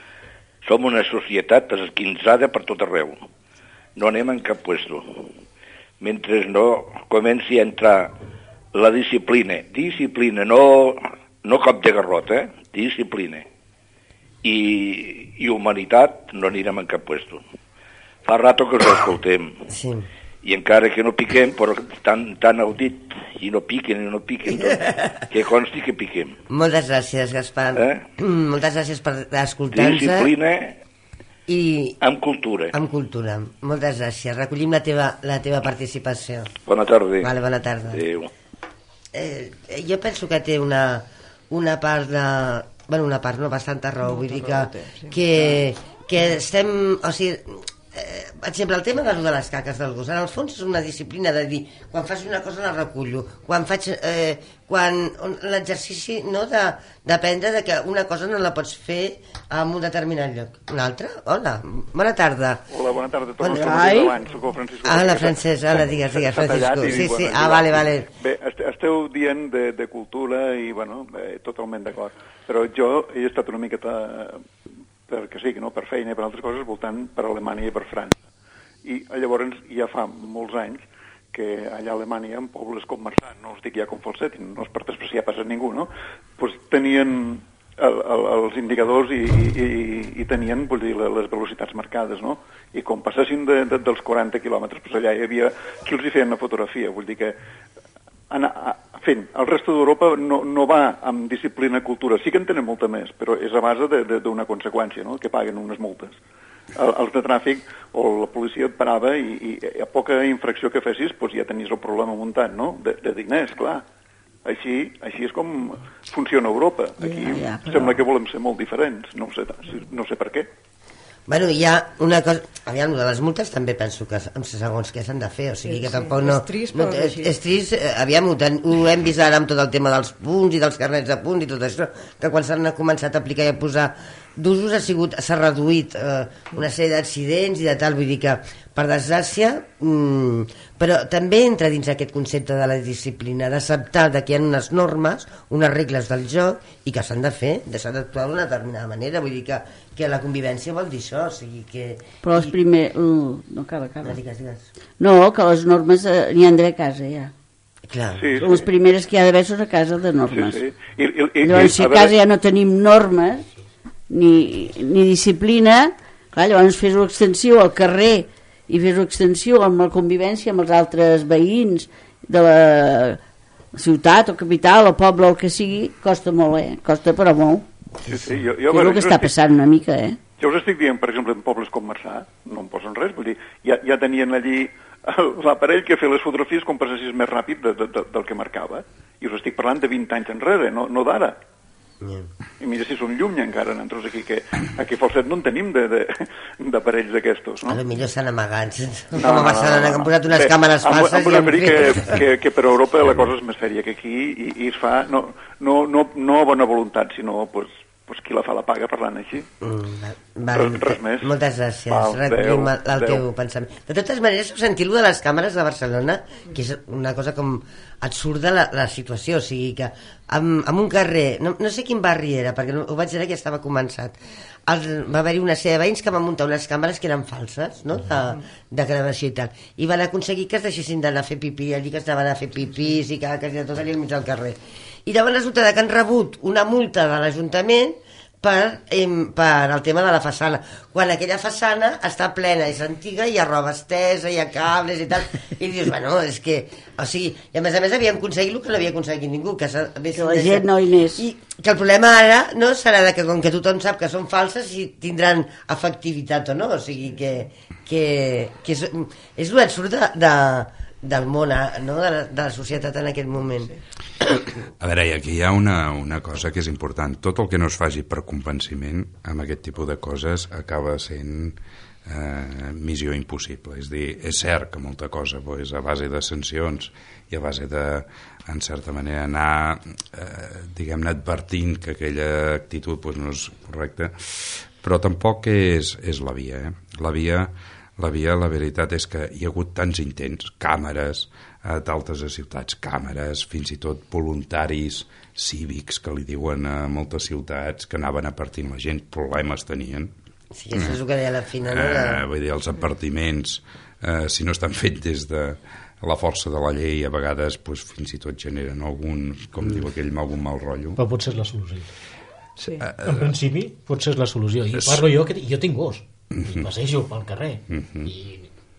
Som una societat esquinçada per tot arreu. No anem en cap puesto. Mentre no comenci a entrar la disciplina, disciplina, no, no cop de garrota, eh? Disciplina. I, i humanitat no anirem en cap puesto. Fa rato que us escoltem Sí. i encara que no piquem, però tant, tant heu dit i no piquen i no piquen, doncs, que consti que piquem. Moltes gràcies, Gaspar. Eh? Moltes gràcies per escoltar-nos Disciplina i amb cultura. amb cultura. Moltes gràcies. Recollim la teva, la teva participació. Bona tarda. Vale, bona tarda. Adéu. Eh, jo penso que té una, una part de... Bueno, una part, no, bastanta raó. Vull dir que, raó té, sí. que, que estem... O sigui, eh, per exemple, el tema de, de les caques del gos, en el fons és una disciplina de dir, quan fas una cosa la recullo, quan faig eh, quan l'exercici, no, de d'aprendre de que una cosa no la pots fer en un determinat lloc. Una altra? Hola, bona tarda. Hola, bona tarda. Bon... Abans, soc el Francisco. Ah, la Francesc, hola, digues, digues, Francisco. Sí, sí, ah, vale, vale. Bé, esteu dient de, de cultura i, bueno, bé, totalment d'acord. Però jo he estat una miqueta, perquè sí, no, per feina i per altres coses, voltant per Alemanya i per França. I llavors ja fa molts anys que allà a Alemanya, en pobles com Marçà, no us dic ja com Falset, no és per despreciar pas a ningú, no? Pues tenien el, el, els indicadors i, i, i tenien, vull dir, les velocitats marcades, no? I com passessin de, de, dels quaranta quilòmetres, pues allà hi havia qui els hi feien una fotografia, vull dir que anar fent. El resto d'Europa no, no va amb disciplina cultura, sí que en tenen molta més, però és a base d'una conseqüència, no? Que paguen unes multes. Els de tràfic o la policia et parava i, i a poca infracció que fessis doncs ja tenies el problema muntat, no? De, de diners, clar. Així, així és com funciona Europa. Aquí ja, ja, però... sembla que volem ser molt diferents, no ho sé, no sé per què. Bueno, hi ha una cosa... Aviam, de les multes també penso que segons què s'han de fer, o sigui que tampoc no... És trist, no, però és, és trist, aviam, ho, ten, ho hem vist ara amb tot el tema dels punts i dels carnets de punts i tot això, que quan s'han començat a aplicar i a posar d'usos ha sigut, s'ha reduït eh, una sèrie d'accidents i de tal, vull dir que per desgràcia, mmm, però també entra dins aquest concepte de la disciplina, d'acceptar que hi ha unes normes, unes regles del joc i que s'han de fer, de s'ha d'actuar d'una determinada manera, vull dir que, que la convivència vol dir això, o sigui que... Però els primer... Uh, no, acaba, acaba. No, digues, digues. No, que les normes eh, n'hi han d'haver a casa, ja. Clar. Sí, sí. Les primeres que hi ha d'haver són a casa de normes. Sí, sí. I, i, i, llavors, si a casa ja no tenim normes, ni, ni disciplina, clar, llavors fes-ho extensiu al carrer i fes-ho extensiu amb la convivència amb els altres veïns de la ciutat o capital o poble o el que sigui, costa molt, eh? Costa però molt. Sí, sí, jo, jo, és el que està passant una mica, eh? Jo us estic dient, per exemple, en pobles com Marçà, no em posen res, vull dir, ja, ja tenien allí l'aparell que feia les fotografies com passessis més ràpid de, de, de, del que marcava. I us estic parlant de vint anys enrere, no, no d'ara. Yeah. I mira si són lluny encara, nosaltres aquí, que aquí a Falset no en tenim d'aparells d'aquestos, no? A lo millor s'han amagat, no, com a Barcelona, no, no, no. que han posat unes Bé, càmeres falses. Em vull referir que, que, que per Europa la cosa és més sèria que aquí i, i es fa, no, no, no, no a bona voluntat, sinó pues, pues qui la fa la paga parlant així. Mm, va, res, res més. Moltes gràcies, val, recollim el, el teu pensament. De totes maneres, heu sentit lo de les càmeres de Barcelona, que és una cosa com absurda la, la situació, o sigui que amb, amb un carrer, no, no sé quin barri era, perquè no, ho vaig dir que estava començat, els, va haver-hi una sèrie de veïns que van muntar unes càmeres que eren falses, no?, de, de gravació i tal, i van aconseguir que es deixessin d'anar a fer pipí, allí que estaven a fer pipís i caques i de tot allà al mig del carrer. I llavors resulta que han rebut una multa de l'Ajuntament per, eh, per el tema de la façana, quan aquella façana està plena, és antiga, hi ha roba estesa, hi ha cables i tal, i dius, bueno, és que, o sigui, i a més a més havíem aconseguit el que no havia aconseguit ningú, que, que la gent no hi anés. I que el problema ara no serà de que com que tothom sap que són falses si tindran efectivitat o no, o sigui que, que, que és, és l'absurd de, de del món, no? de, la, de la societat en aquest moment. A veure, i aquí hi ha una, una cosa que és important. Tot el que no es faci per convenciment amb aquest tipus de coses acaba sent eh, missió impossible. És dir, és cert que molta cosa pues, a base de sancions i a base de, en certa manera, anar eh, diguem-ne advertint que aquella actitud pues, no és correcta, però tampoc és, és la via. Eh? La via La via, la veritat és que hi ha hagut tants intents, càmeres a d'altres ciutats, càmeres, fins i tot voluntaris cívics que li diuen a moltes ciutats que anaven apartint la gent, problemes tenien. Sí, això és el que deia la Fina, no? Eh, vull dir, els advertiments, eh, si no estan fets des de la força de la llei, a vegades pues, fins i tot generen algun, com mm. diu aquell, algun mal rotllo. Però potser és la solució. Sí. En principi, potser és la solució. I parlo jo, que jo tinc gos. I passejo pel carrer uh-huh. I,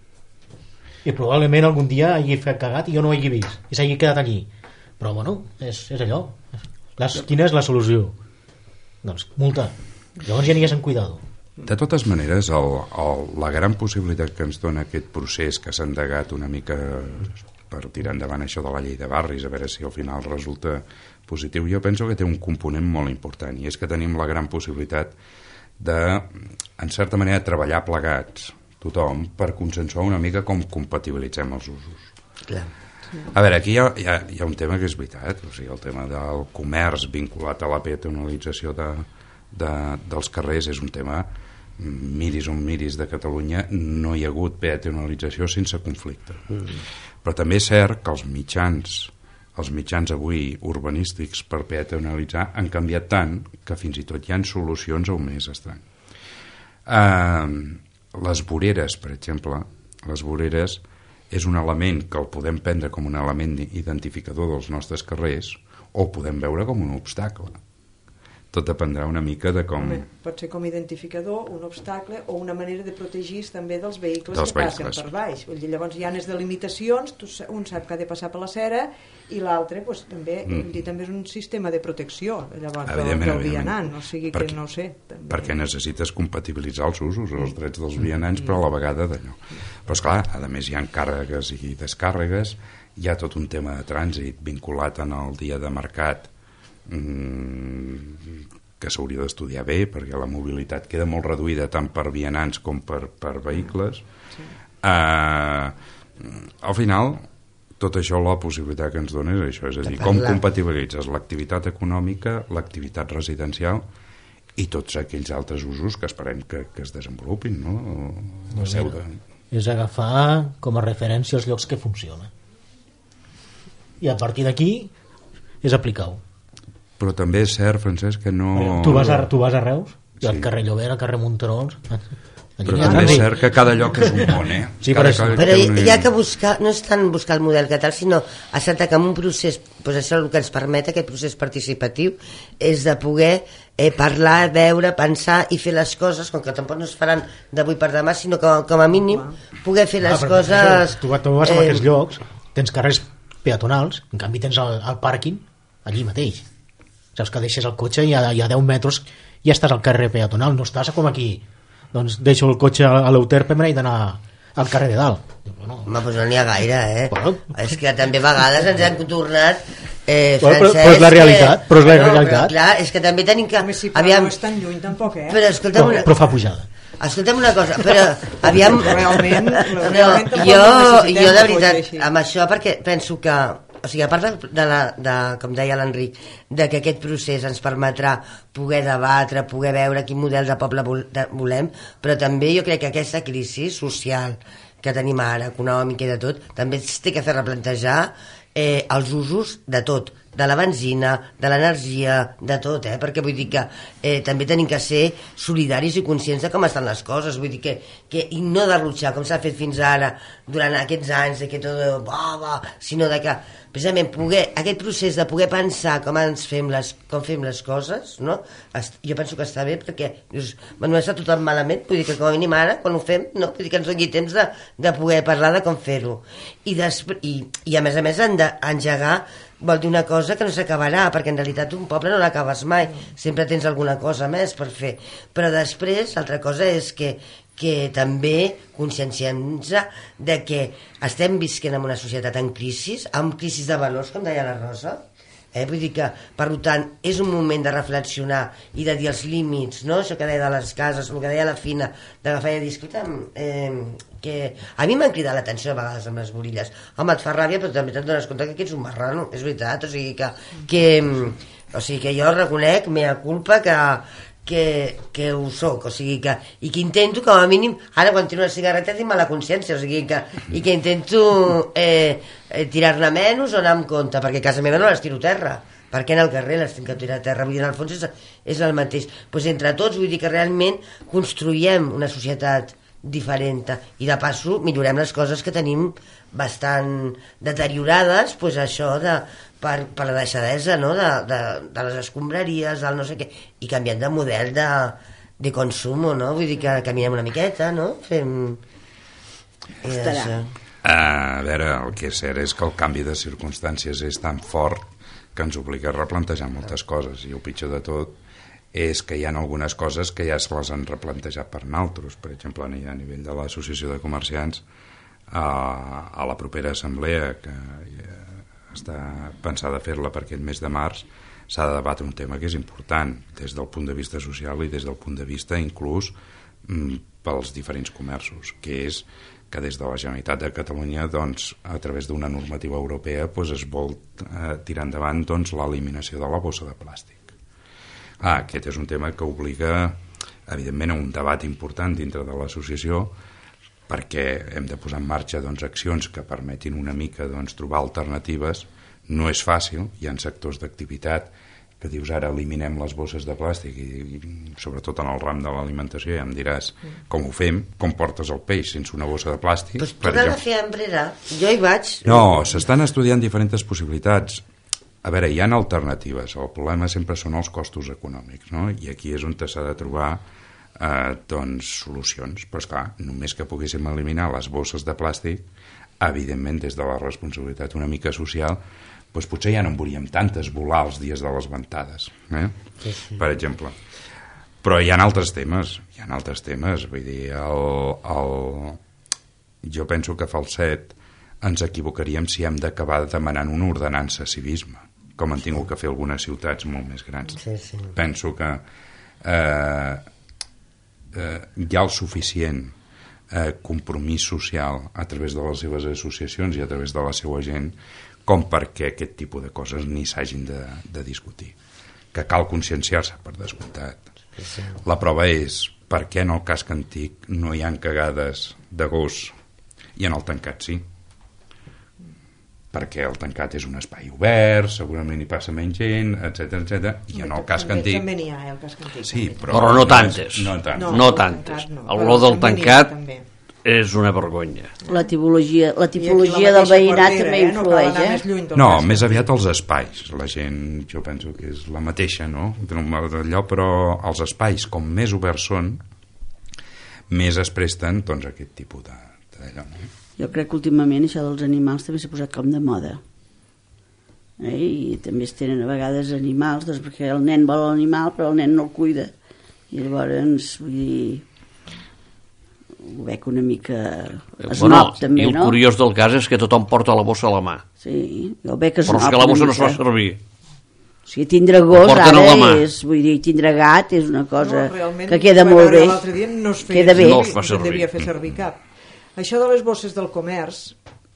i probablement algun dia hagi fet cagat i jo no ho hagi vist i s'hagi quedat allí, però bueno és, és allò, Les, quina és la solució? Doncs multa, llavors ja n'hi ha cuidado. De totes maneres, el, el, la gran possibilitat que ens dona aquest procés que s'ha endegat una mica per tirar endavant això de la llei de barris, a veure si al final resulta positiu, jo penso que té un component molt important, i és que tenim la gran possibilitat de, en certa manera, treballar plegats tothom, per consensuar una mica com compatibilitzem els usos. Clar. A veure, aquí hi ha, hi, ha, hi ha un tema que és veritat, o sigui, el tema del comerç vinculat a la peatonalització de, de, dels carrers és un tema, miris on miris de Catalunya, no hi ha hagut peatonalització sense conflicte. Mm. Però també és cert que els mitjans, els mitjans avui urbanístics per peatonalitzar han canviat tant que fins i tot hi ha solucions on més estan. Uh, les voreres, per exemple, les voreres és un element que el podem prendre com un element identificador dels nostres carrers o podem veure com un obstacle. Tot dependrà una mica de com... Home, pot ser com identificador, un obstacle o una manera de protegir també dels vehicles dels que vehicles. passen per baix. Vull dir, llavors hi ha les delimitacions, tu, un sap que ha de passar per la cera i l'altre pues, també, mm. vull dir, també és un sistema de protecció llavors del, del vianant, o sigui que perquè, no ho sé. També. Perquè necessites compatibilitzar els usos, els drets dels vianants, però a la vegada d'allò. Però esclar, a més hi ha càrregues i descàrregues, hi ha tot un tema de trànsit vinculat en el dia de mercat que s'hauria d'estudiar bé perquè la mobilitat queda molt reduïda tant per vianants com per, per vehicles. Sí. Uh, al final tot això, la possibilitat que ens dona és això, és a dir, com compatibilitzes l'activitat econòmica, l'activitat residencial i tots aquells altres usos que esperem que, que es desenvolupin, no? La seu de... És agafar com a referència els llocs que funcionen i a partir d'aquí és aplicar-ho. Però també és cert, Francesc, que no... Tu vas a, tu vas a Reus? I al Sí. carrer Llobera, al carrer Monterols... Però també és cert que cada lloc és un món, eh? Sí, cada, però, però hi, hi ha que buscar, no és tant buscar el model català, sinó acceptar que en un procés, doncs això el que ens permet aquest procés participatiu és de poder eh, parlar, veure, pensar i fer les coses, com que tampoc no es faran d'avui per demà, sinó que com a mínim poder fer les ah, coses... Tu, tu vas a eh, aquests llocs, tens carrers peatonals, en canvi tens el, el pàrquing allí mateix. Saps que deixes el cotxe i a, i a deu metres ja estàs al carrer peatonal, no estàs com aquí. Doncs deixo el cotxe a l'Euterpe i he d'anar al carrer de dalt. Bueno, home, doncs no n'hi ha gaire, eh? Bueno. És que també a vegades ens han tornat eh, bueno, Francesc... però, però és la realitat, però és la no, realitat. Però, clar, és que també tenim que... Home, sí, però aviam, no és tan lluny tampoc, eh? Però escolta'm... Però, una... però fa pujada. Escolta'm una cosa, però aviam... Realment, no, realment jo, jo de veritat, amb això, perquè penso que... O sigui, a part de, de, la, de com deia l'Enric, de que aquest procés ens permetrà poder debatre, poder veure quin model de poble volem, però també jo crec que aquesta crisi social que tenim ara, econòmica i de tot, també es té que fer replantejar eh, els usos de tot, de la benzina, de l'energia, de tot, eh? Perquè vull dir que eh, també tenim que ser solidaris i conscients de com estan les coses, vull dir que, que i no derrotxar com s'ha fet fins ara durant aquests anys, de que tot, bah, bah, sinó de que precisament poder, aquest procés de poder pensar com ens fem les, com fem les coses, no? Jo penso que està bé perquè dius, no està tot malament, vull dir que com a mínim ara quan ho fem, no? Vull dir que ens doni temps de, de poder parlar de com fer-ho i, i, i a més a més han d'engegar vol dir una cosa que no s'acabarà, perquè en realitat un poble no l'acabes mai, sempre tens alguna cosa més per fer, però després l'altra cosa és que, que també conscienciem-nos de que estem visquent en una societat en crisi, amb crisi de valors, com deia la Rosa, eh? Vull dir que, per tant, és un moment de reflexionar i de dir els límits, no? Això que deia de les cases, el que deia la Fina, d'agafar i dir, escolta'm, eh, que a mi m'han cridat l'atenció a vegades amb les borilles. Home, et fa ràbia, però també te'n dones compte que ets un marrano, és veritat, o sigui que, que, o sigui que jo reconec, mea culpa, que, que, que ho soc, o sigui que, i que intento, com a mínim, ara quan tiro una cigarreta tinc mala consciència, o sigui que, i que intento eh, eh, tirar-ne menys o anar amb compte, perquè a casa meva no les tiro a terra, perquè en el carrer les tinc que tirar a terra, vull dir, en el fons és, és el mateix. Pues entre tots, vull dir que realment construïm una societat diferent i de passo millorem les coses que tenim bastant deteriorades, pues això de, per, per la deixadesa, no? de, de, de les escombraries, del no sé què, i canviant de model de, de consum, no? Vull dir que caminem una miqueta, no? Fem... A veure, el que és cert és que el canvi de circumstàncies és tan fort que ens obliga a replantejar moltes coses, i el pitjor de tot és que hi ha algunes coses que ja se les han replantejat per naltros. Per exemple, a nivell de l'Associació de Comerciants, a, a la propera assemblea, que està pensada fer-la per aquest mes de març, s'ha de debatre un tema que és important des del punt de vista social i des del punt de vista inclús pels diferents comerços, que és que des de la Generalitat de Catalunya, doncs, a través d'una normativa europea, doncs, es vol eh, tirar endavant, doncs, l'eliminació de la bossa de plàstic. Ah, aquest és un tema que obliga, evidentment, a un debat important dintre de l'associació, perquè hem de posar en marxa, doncs, accions que permetin una mica, doncs, trobar alternatives. No és fàcil, hi ha sectors d'activitat que dius ara eliminem les bosses de plàstic i, i sobretot en el ram de l'alimentació ja em diràs com ho fem, com portes el peix sense una bossa de plàstic. Pues torna a fer enrere, jo hi vaig. No, s'estan estudiant diferents possibilitats. A veure, hi ha alternatives, el problema sempre són els costos econòmics, no? I aquí és on s'ha de trobar eh, doncs, solucions, però esclar, només que poguéssim eliminar les bosses de plàstic, evidentment des de la responsabilitat una mica social, doncs potser ja no en veuríem tantes volar els dies de les ventades, eh? Sí, sí. Per exemple. Però hi ha altres temes, hi ha altres temes, vull dir, el, el... jo penso que Falset ens equivocaríem si hem d'acabar demanant una ordenança a civisme, com han tingut que fer algunes ciutats molt més grans. Sí, sí. Penso que eh, eh, hi ha el suficient eh, compromís social a través de les seves associacions i a través de la seva gent com perquè aquest tipus de coses ni s'hagin de, de discutir. Que cal conscienciar-se, per descomptat. Sí. La prova és per què en el casc antic no hi ha cagades de gos i en el tancat sí. Perquè el tancat és un espai obert, segurament hi passa menys gent, etcètera, etcètera, i en el casc antic... També n'hi ha, eh, el casc antic. Sí, però, però no tantes. No, tant. no, no tantes. No. L'olor del tancat és una vergonya. La tipologia, la tipologia del veïnat també eh? influeix, no eh? No, més aviat els espais. La gent, jo penso que és la mateixa, no? Allò, però els espais, com més oberts són, més es presten, doncs, aquest tipus de, d'allò, no? Jo crec que últimament això dels animals també s'ha posat com de moda. Eh? I també es tenen a vegades animals, doncs perquè el nen vol l'animal però el nen no el cuida. I llavors, vull dir... ho veig una mica esnob, bueno, també, i el no? curiós del cas és que tothom porta la bossa a la mà. Sí, jo veig esnob. Però és que la bossa no es fa servir. O sigui, tindre gos ara és, vull dir, tindre gat és una cosa no, que queda molt bé. L'altre dia no es feia queda bé. No es fa servir. No devia fer servir cap. Això de les bosses del comerç,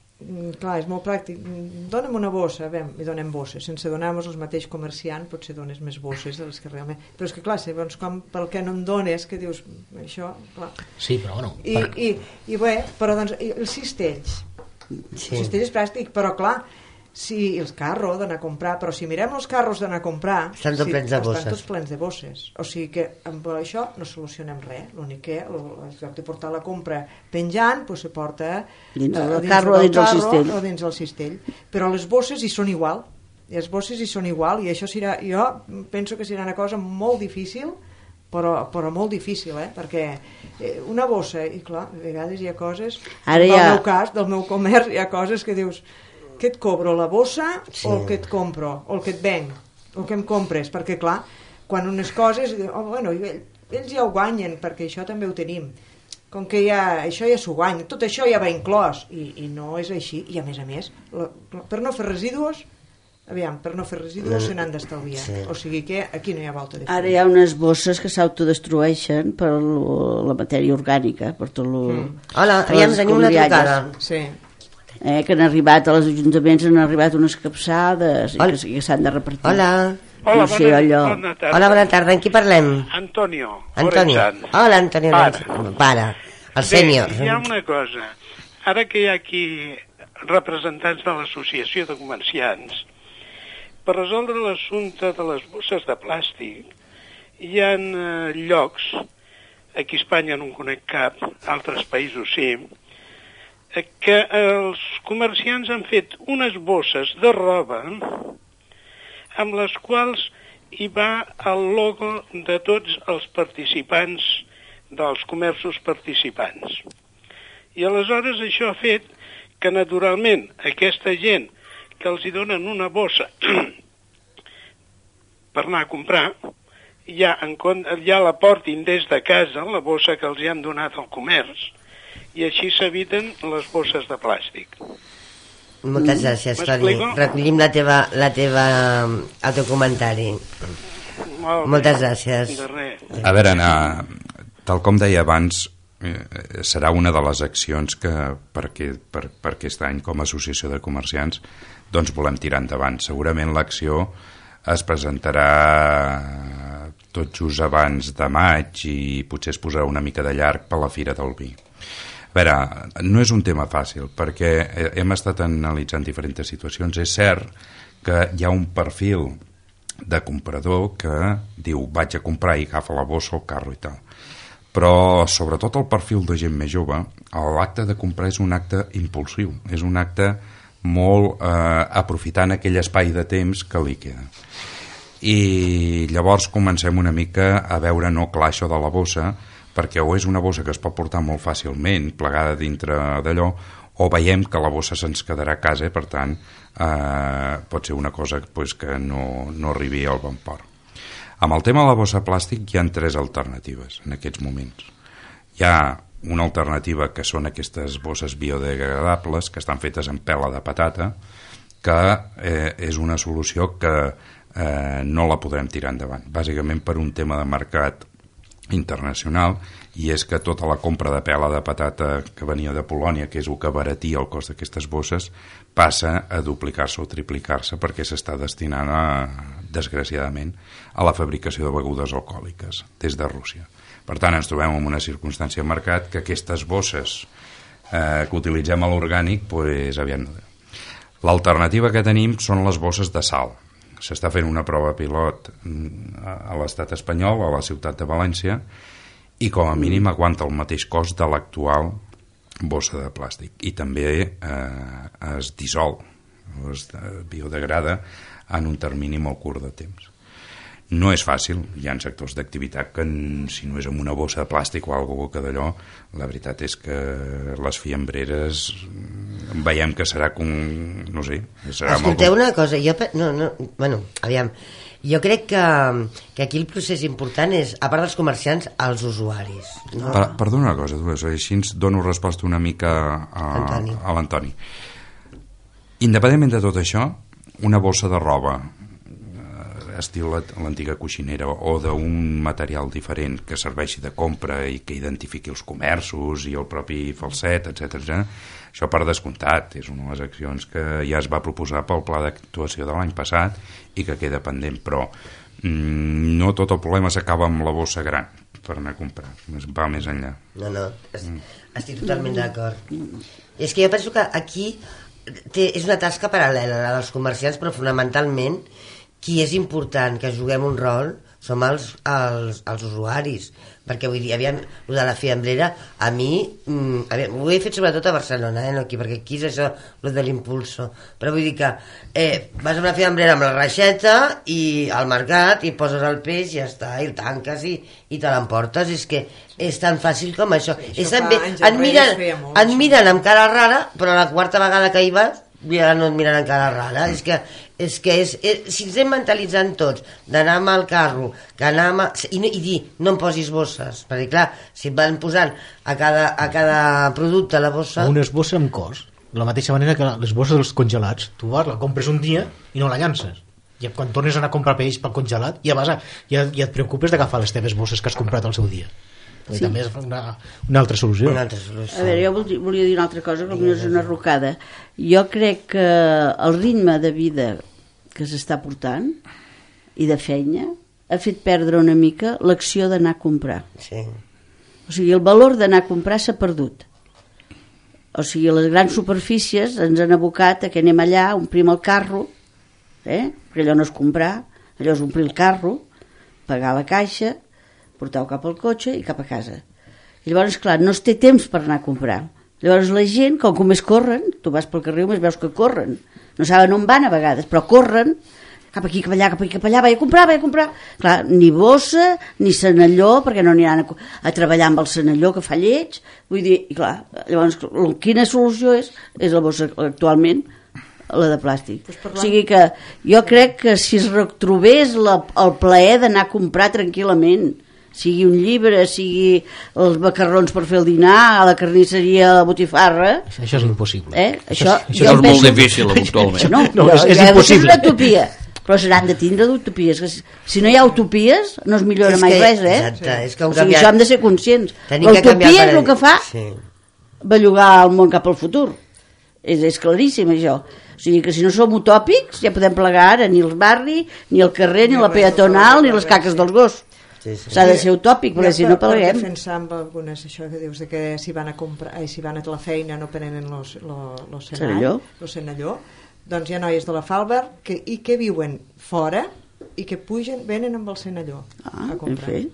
clar, és molt pràctic. Dóna'm una bossa, bé, i donem bosses. Sense donar-nos el mateix comerciant, potser dones més bosses de les que realment... Però és que, clar, segons com, pel que no en dones, que dius, això, clar... Sí, però bueno... I, per... i, i bé, però doncs, i els cistells. Sí. El cistell és pràctic, però clar, si els carros d'anar a comprar, però si mirem els carros d'anar a comprar... Estan tots si, plens de bosses. Estan tots plens de bosses. O sigui que amb això no solucionem res. L'únic que, en lloc de portar la compra penjant, doncs se porta dins el eh, dins carro o dins el carro, cistell. O dins el cistell. Però les bosses hi són igual. I les bosses hi són igual. I això serà, jo penso que serà una cosa molt difícil, però, però molt difícil, eh? Perquè eh, una bossa, i clar, a vegades hi ha coses, Ara del ja... meu cas, del meu comerç, hi ha coses que dius... que et cobro la bossa sí. o el que et compro o el que et venc o el que em compres, perquè clar, quan unes coses oh, bueno, ells ja ho guanyen perquè això també ho tenim, com que ja, això ja s'ho guanya, tot això ja va inclòs i, i no és així, i a més a més la, per no fer residus aviam, per no fer residus se n'han d'estalviar sí. O sigui que aquí no hi ha volta de fer. Ara hi ha unes bosses que s'autodestrueixen per la matèria orgànica, per tot lo, mm. Hola, aviam, tenim una trucada sí. Eh, que han arribat a les ajuntaments, han arribat unes capçades i que, que s'han de repartir. Hola. Hola, no sé, allò. bona tarda. Hola, bona tarda. En qui parlem? Antonio. Antonio. Hola, Antonio. Pare. Pare. El sènior. Bé, hi ha una cosa. Ara que hi ha aquí representants de l'Associació de Comerciants, per resoldre l'assumpte de les bosses de plàstic, hi ha eh, llocs, aquí a Espanya no en conec cap, altres països sí, que els comerciants han fet unes bosses de roba amb les quals hi va el logo de tots els participants dels comerços participants. I aleshores això ha fet que naturalment aquesta gent que els hi donen una bossa per anar a comprar ja, en, ja la portin des de casa, la bossa que els hi han donat al comerç, i així s'eviten les bosses de plàstic. Moltes gràcies, Toni. Recollim la teva, la teva, el teu comentari. Molt Moltes gràcies. De res. A veure, Anna, tal com deia abans, eh, serà una de les accions que per, per, per aquest any com a associació de comerciants doncs volem tirar endavant. Segurament l'acció es presentarà tot just abans de maig i potser es posarà una mica de llarg per la Fira del Vi. A veure, no és un tema fàcil perquè hem estat analitzant diferents situacions. És cert que hi ha un perfil de comprador que diu vaig a comprar i agafa la bossa, el carro i tal. Però sobretot el perfil de gent més jove, l'acte de comprar és un acte impulsiu, és un acte molt eh, aprofitant aquell espai de temps que li queda. I llavors comencem una mica a veure no clar això de la bossa, perquè o és una bossa que es pot portar molt fàcilment plegada dintre d'allò, o veiem que la bossa se'ns quedarà a casa i per tant eh, pot ser una cosa pues, que no, no arribi al bon port. Amb el tema de la bossa plàstic hi ha tres alternatives en aquests moments. Hi ha una alternativa que són aquestes bosses biodegradables que estan fetes en pela de patata, que eh, és una solució que eh, no la podrem tirar endavant, bàsicament per un tema de mercat internacional, i és que tota la compra de pela de patata que venia de Polònia, que és el que abaratia el cost d'aquestes bosses, passa a duplicar-se o triplicar-se perquè s'està destinant, a, desgraciadament, a la fabricació de begudes alcohòliques des de Rússia. Per tant, ens trobem en una circumstància de mercat que aquestes bosses eh, que utilitzem a l'orgànic, pues, aviat no. L'alternativa que tenim són les bosses de sal. S'està fent una prova pilot a l'estat espanyol, a la ciutat de València, i com a mínim aguanta el mateix cost de l'actual bossa de plàstic. I també eh, es dissol, es biodegrada en un termini molt curt de temps. No és fàcil, hi ha sectors d'activitat que si no és amb una bossa de plàstic o alguna cosa d'allò, la veritat és que les fiambreres veiem que serà com, no sé, serà Escolteu molt... una cosa, jo, no, no, bueno, aviam, jo crec que, que aquí el procés important és, a part dels comerciants, els usuaris. No? Per, perdona una cosa, així ens dono resposta una mica a, a l'Antoni. Independentment de tot això, una bossa de roba estil l'antiga coixinera o d'un material diferent que serveixi de compra i que identifiqui els comerços i el propi falset, etcètera. Això per descomptat és una de les accions que ja es va proposar pel pla d'actuació de l'any passat i que queda pendent, però mm, no tot el problema s'acaba amb la bossa gran per anar a comprar, va més enllà. No, no, mm. estic totalment d'acord. És que jo penso que aquí té, és una tasca paral·lela a la dels comerciants, però fonamentalment qui és important que juguem un rol som els, els, els usuaris, perquè vull dir, aviam, el de la fiambrera a mi, mm, aviam, ho he fet sobretot a Barcelona, eh, no aquí, perquè aquí és això el de l'impulso, però vull dir que eh, vas amb la fiambrera amb la reixeta i al mercat i poses el peix i ja està, i el tanques i, i te l'emportes. És que és tan fàcil com això, sí, això és també, et miren, et miren amb cara rara, però la quarta vegada que hi vas ja no et miren amb cara rara. És que és que és, és, si ens hem mentalitzant tots d'anar amb el carro que anar amb, i, i dir no em posis bosses, perquè clar, si et van posant a cada, a cada producte la bossa, unes bosses amb cos, de la mateixa manera que les bosses dels congelats, tu vas, la compres un dia i no la llances, i quan tornes a anar a comprar peix pel congelat ja, vas a, ja, ja et preocupes d'agafar les teves bosses que has comprat al seu dia. Sí. També és una, una altra solució. Una altra solució. A veure, jo volia, volia dir una altra cosa, que potser és una rocada. Jo crec que el ritme de vida que s'està portant i de feina ha fet perdre una mica l'acció d'anar a comprar. Sí. O sigui, el valor d'anar a comprar s'ha perdut. O sigui, les grans superfícies ens han abocat a que anem allà, omplim el carro, eh? Perquè allò no és comprar, allò és omplir el carro, pagar la caixa, portar-ho cap al cotxe i cap a casa. I llavors, clar, no es té temps per anar a comprar. Llavors la gent, com, com més corren, tu vas pel carrer i més veus que corren, no saben on van a vegades, però corren cap aquí, cap allà, cap aquí, cap allà, vaig a comprar, vaig a comprar. Clar, ni bossa, ni senalló, perquè no aniran a, a treballar amb el senalló que fa lleig. Vull dir, i clar, llavors, quina solució és? És la bossa actualment, la de plàstic. Pues parlant... O sigui que jo crec que si es retrobés la, el plaer d'anar a comprar tranquil·lament, sigui un llibre, sigui els macarrons per fer el dinar, a la carnisseria, a la botifarra... Això és impossible. Eh? Això, això, això és penso... molt difícil, actualment. No, no, és, és ja, impossible. És una utopia. però s'han de tindre d'utopies, que si no hi ha utopies no es millora És mai que- res, eh? exacte, és que ho o sigui, canviat- això hem de ser conscients. Tenim que canviar L'utopia és per- el que fa sí. bellugar el món cap al futur. És, és claríssim, això. O sigui, que si no som utòpics ja podem plegar ara ni el barri, ni el carrer, ni la peatonal, ni les caques dels gossos. Sí, sí. S'ha de ser utòpic, perquè si no per pleguem. defensar amb algunes, això que dius de que si van a comprar, ai, si van a la feina no prenen los, lo, lo Senalló. lo senalló, doncs hi ha noies de la Falber que, i que viuen fora i que pugen, venen amb el senalló Ah, a ben comprar. fet.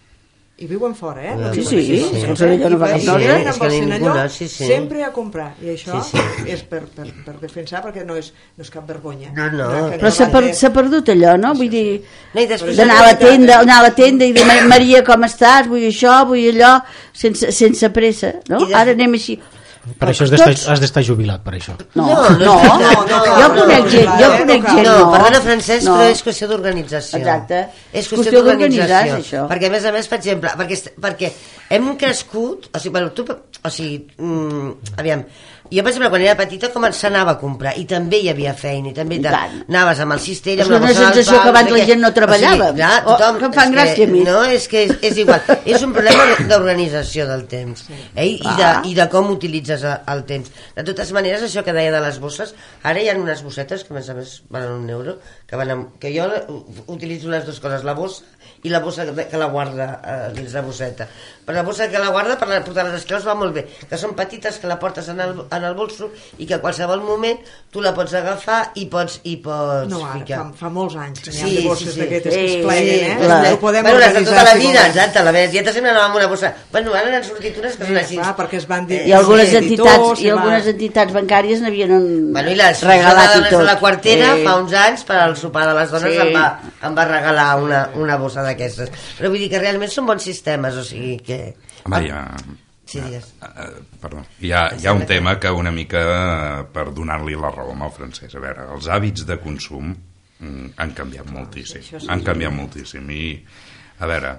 I viuen fora, eh? No Sí, viuen sí, aquí, sí, sempre, el senalló no va i cap venen nosa. És amb que el ningú senalló no, sí, sí. sempre a comprar, i això Sí, sí. és per, per, per defensar, perquè no és, no és cap vergonya. No, no. Que Però s'ha per, s'ha perdut allò, no? Vull dir, No, i després- d'anar a la tenda, anar a la tenda i dir, "Ma- Maria, com estàs? Vull això, vull allò, sense, sense pressa, no? I des- Ara anem així. Per això has Tots- d'estar has d'estar jubilat, per això. No, No, no, no, no, no, no, jo no, conec no, gent, no, jo no, conec no, gent, No, no. perdona, Francesc, no. però és qüestió d'organització. Exacte. És Qüestió qüestió d'organitzar-se, d'organització. això. Perquè, a més a més, per exemple, perquè, est- perquè hem crescut, o sigui, bueno, tu, o sigui, mm, aviam, jo, per exemple, quan era petita, com s'anava a comprar, i també hi havia feina, i també I tal. tant. Anaves amb el cistell, És amb la una bossa dels sensació que pals, abans no sé la què. gent no treballava. O sigui, clar, Oh, tothom, que em fan és gràcia a mi. No, és que és, és igual. És un problema d'organització del temps, eh? I, de, Ah. i de com utilitzes el, el temps. De totes maneres, això que deia de les bosses, ara hi ha unes bossetes que, a més a més, valen un euro, que, van amb, que jo utilitzo les dues coses, la bossa i la bossa que, que la guarda eh, dins la bosseta. Però la bossa que la guarda per la, portar les esclaus va molt bé, que són petites, que la portes en el, en el bolso i que a qualsevol moment tu la pots agafar i pots, i pots No, ara, ficar. fa, fa molts anys que n'hi ha Sí, de bosses sí, sí. d'aquestes que Sí, es pleguen, eh? clar. Ho podem Bueno, les de organitzar tota la si vida, volem. exacte, la velleta sempre anava amb una bossa. Bueno, ara n'han sortit unes que són així. Clar, perquè es van dir... I algunes sí, entitats, editors, i va- algunes entitats bancàries n'havien Bueno, i les regalat i dones tot. de la quartera, Sí. fa uns anys, per al sopar de les dones, Sí. em, va, em va regalar una, una bossa d'aquestes. Però vull dir que realment són bons sistemes, o sigui que... Home, hi ha, Sí, digues. eh, perdó, hi ha, hi ha un tema que una mica, eh, per donar-li la raó al francès, a veure, els hàbits de consum mm, han canviat moltíssim, han canviat moltíssim, i a veure,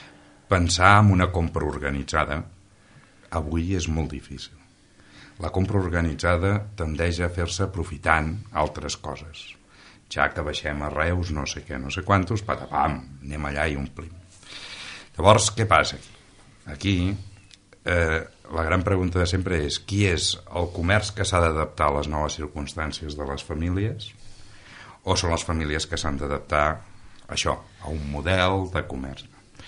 pensar en una compra organitzada avui és molt difícil. La compra organitzada tendeix a fer-se aprofitant altres coses. Ja que baixem a Reus, no sé què, no sé quantos, patapam, anem allà i omplim. Llavors, què passa aquí? Aquí, eh, la gran pregunta de sempre és qui és el comerç que s'ha d'adaptar a les noves circumstàncies de les famílies o són les famílies que s'han d'adaptar a això, a un model de comerç?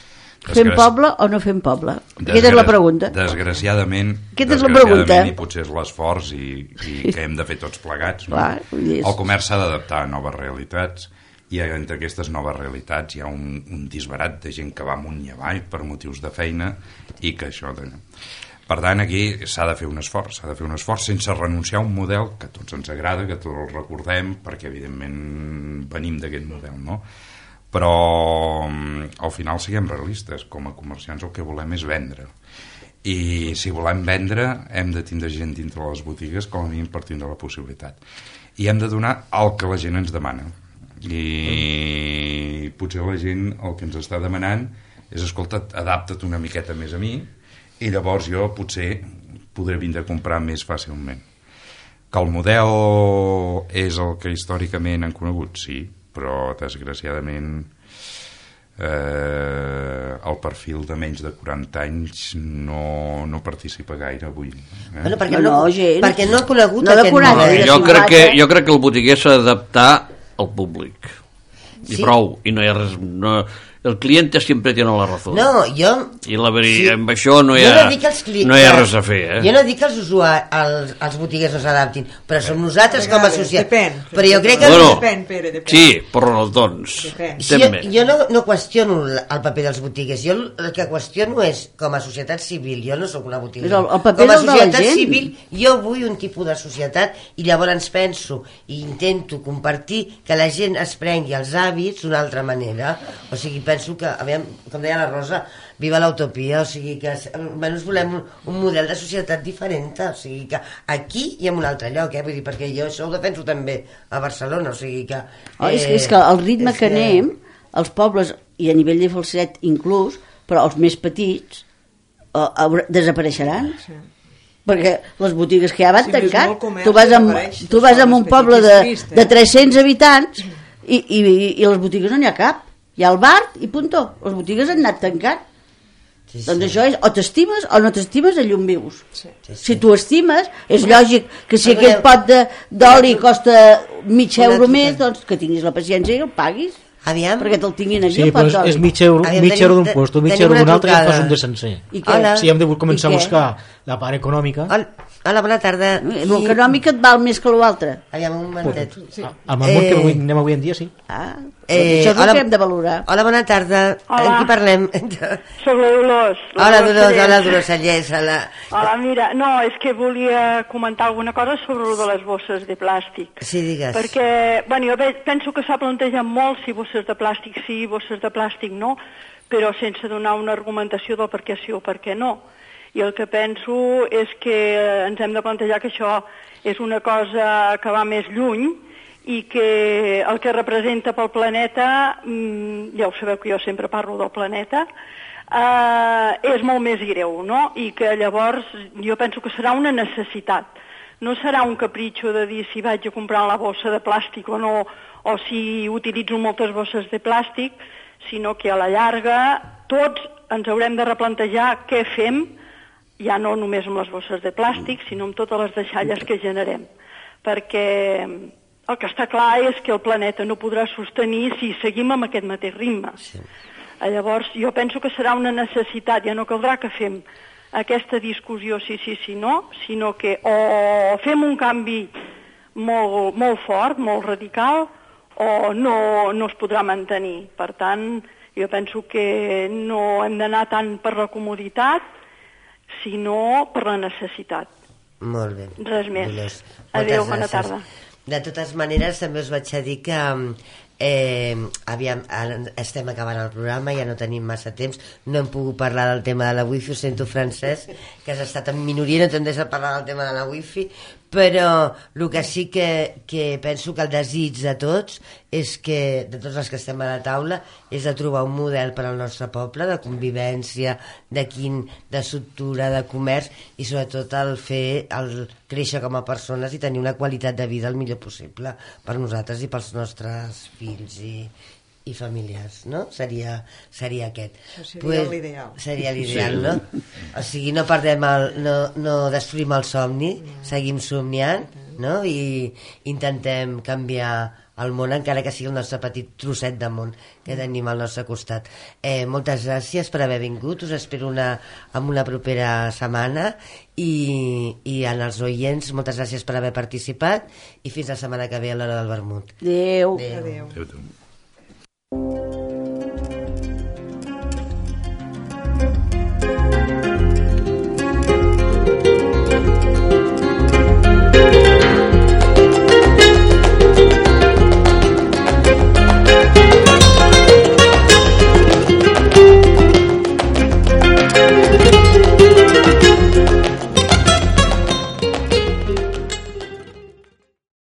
Fem Desgraci- poble o no fem poble? Aquesta és Desgra- la pregunta. Desgraciadament, Aquesta és la desgraciadament, pregunta. i potser és l'esforç i, i que hem de fer tots plegats. No? Clar, vull dir, és- El comerç s'ha d'adaptar a noves realitats i entre aquestes noves realitats hi ha un, un disbarat de gent que va amunt i avall per motius de feina i que això... De... Per tant, aquí s'ha de fer un esforç, s'ha de fer un esforç sense renunciar a un model que a tots ens agrada, que tots el recordem, perquè evidentment venim d'aquest model, no? Però al final siguem realistes, com a comerciants el que volem és vendre. I si volem vendre hem de tindre gent dintre les botigues, com a mínim partint de la possibilitat. I hem de donar el que la gent ens demana. I potser la gent el que ens està demanant és, escolta, adapta't una miqueta més a mi i llavors jo potser podré vindre a comprar més fàcilment. Que el model és el que històricament han conegut, sí, però desgraciadament eh, el perfil de menys de quaranta anys no, no participa gaire avui. Eh? Bueno, perquè, No, no, no, gent. perquè no ha conegut No ha de aquest conèixer. model. de jo, crec que, cinquanta. jo crec que el botiguer s'ha d'adaptar al públic. I Sí. prou. I no hi ha res... No, el cliente siempre tiene la razón. No, jo... I la veri... Sí. amb això no hi Jo ha, no dic que els cli- no hi ha que- res a fer, eh? Jo no dic que els usuaris, els, els botiguers no s'adaptin, però som nosaltres com a vegades, societat. depèn. Però jo crec que... Bueno, Depèn, Pere, depèn. sí, però doncs... Depèn. Jo, També. jo no, no qüestiono el el paper dels botiguers, jo el que qüestiono és com a societat civil, jo no sóc una botiga. És el- el paper com a del de la societat gent. civil jo vull un tipus de societat i llavors penso i intento compartir que la gent es prengui els hàbits d'una altra manera. O sigui, penso que, a veure, com deia la Rosa, viva l'utopia, o sigui que almenys volem un, un model de societat diferent, o sigui que aquí i en un altre lloc, eh? Vull dir, perquè jo això ho defenso també a Barcelona, o sigui que... Oh, és, que, és que el ritme és que anem, els pobles, i a nivell de falset inclús, però els més petits, eh, haurà- desapareixeran. Sí. Perquè les botigues que hi ha van Sí, més tancar. molt comerç Tu vas, amb, desapareix, tu vas els amb un pobles poble petits de, és trist, eh? de tres-cents habitants I, i, i les botigues no n'hi ha cap. Hi ha el bar i punto. Les botigues han anat tancant. Sí, sí. Doncs això és, o t'estimes o no t'estimes, a llum vius. Sí, sí, sí. Si tu estimes, és lògic que si aquest pot d'oli costa mig euro més, doncs que tinguis la paciència i el paguis. Aviam. Perquè te'l tinguin aquí. Sí, però és, és mig euro, mig euro d'un puesto, mig euro d'un altre i et fas un de sencer. Sí, hem de començar a buscar la part econòmica. Hola, bona tarda. L'econòmica et val més que l'altre. Aviam, un momentet. Al món que anem avui en dia, sí. Ah, això és el que hem de valorar. Hola, bona tarda. Amb qui parlem? Soc la Dolors. Hola, Dolors, hola, Dolors Sallés. Hola, mira, no, és que volia comentar alguna cosa sobre lo de les bosses de plàstic. Sí, digues. Perquè, bueno, jo penso que s'ha plantejat molt si bosses de plàstic sí, bosses de plàstic no, però sense donar una argumentació del per què sí o per què no. I el que penso és que ens hem de plantejar que això és una cosa que va més lluny i que el que representa pel planeta, ja ho sabeu que jo sempre parlo del planeta, eh, és molt més greu, no? I que llavors jo penso que serà una necessitat. No serà un capritxo de dir si vaig a comprar la bossa de plàstic o no, o si utilitzo moltes bosses de plàstic, sinó que a la llarga tots ens haurem de replantejar què fem, ja no només amb les bosses de plàstic, sinó amb totes les deixalles que generem. Perquè el que està clar és que el planeta no podrà sostenir si seguim amb aquest mateix ritme. Sí. Llavors, jo penso que serà una necessitat, ja no caldrà que fem aquesta discussió sí, sí, sí, no, sinó que o fem un canvi molt, molt fort, molt radical, o no, no es podrà mantenir. Per tant, jo penso que no hem d'anar tant per la comoditat, sinó per la necessitat. Molt bé. Res més. Adéu, bona tarda. De totes maneres, també us vaig a dir que eh, aviam, estem acabant el programa, ja no tenim massa temps, no hem pogut parlar del tema de la wifi, ho sento, Francesc, que has estat en minoria, no t'hem deixat parlar del tema de la wifi, però el que sí que, que penso que el desig de tots és que, de tots els que estem a la taula, és de trobar un model per al nostre poble de convivència, de quin, d'estructura, de comerç i sobretot el fer el créixer com a persones i tenir una qualitat de vida el millor possible per nosaltres i pels nostres fills i, i familiars, no? Seria, seria aquest. Això seria pues, l'ideal. Seria l'ideal, sí. No? O sigui, no perdem el, no, no destruïm el somni, no. Seguim somniant, no? I intentem canviar el món, encara que sigui el nostre petit trosset de món que tenim al nostre costat. Eh, moltes gràcies per haver vingut, us espero una, en una propera setmana i, i en els oients moltes gràcies per haver participat i fins la setmana que ve a l'hora del vermut. Adéu. Adéu. Adéu.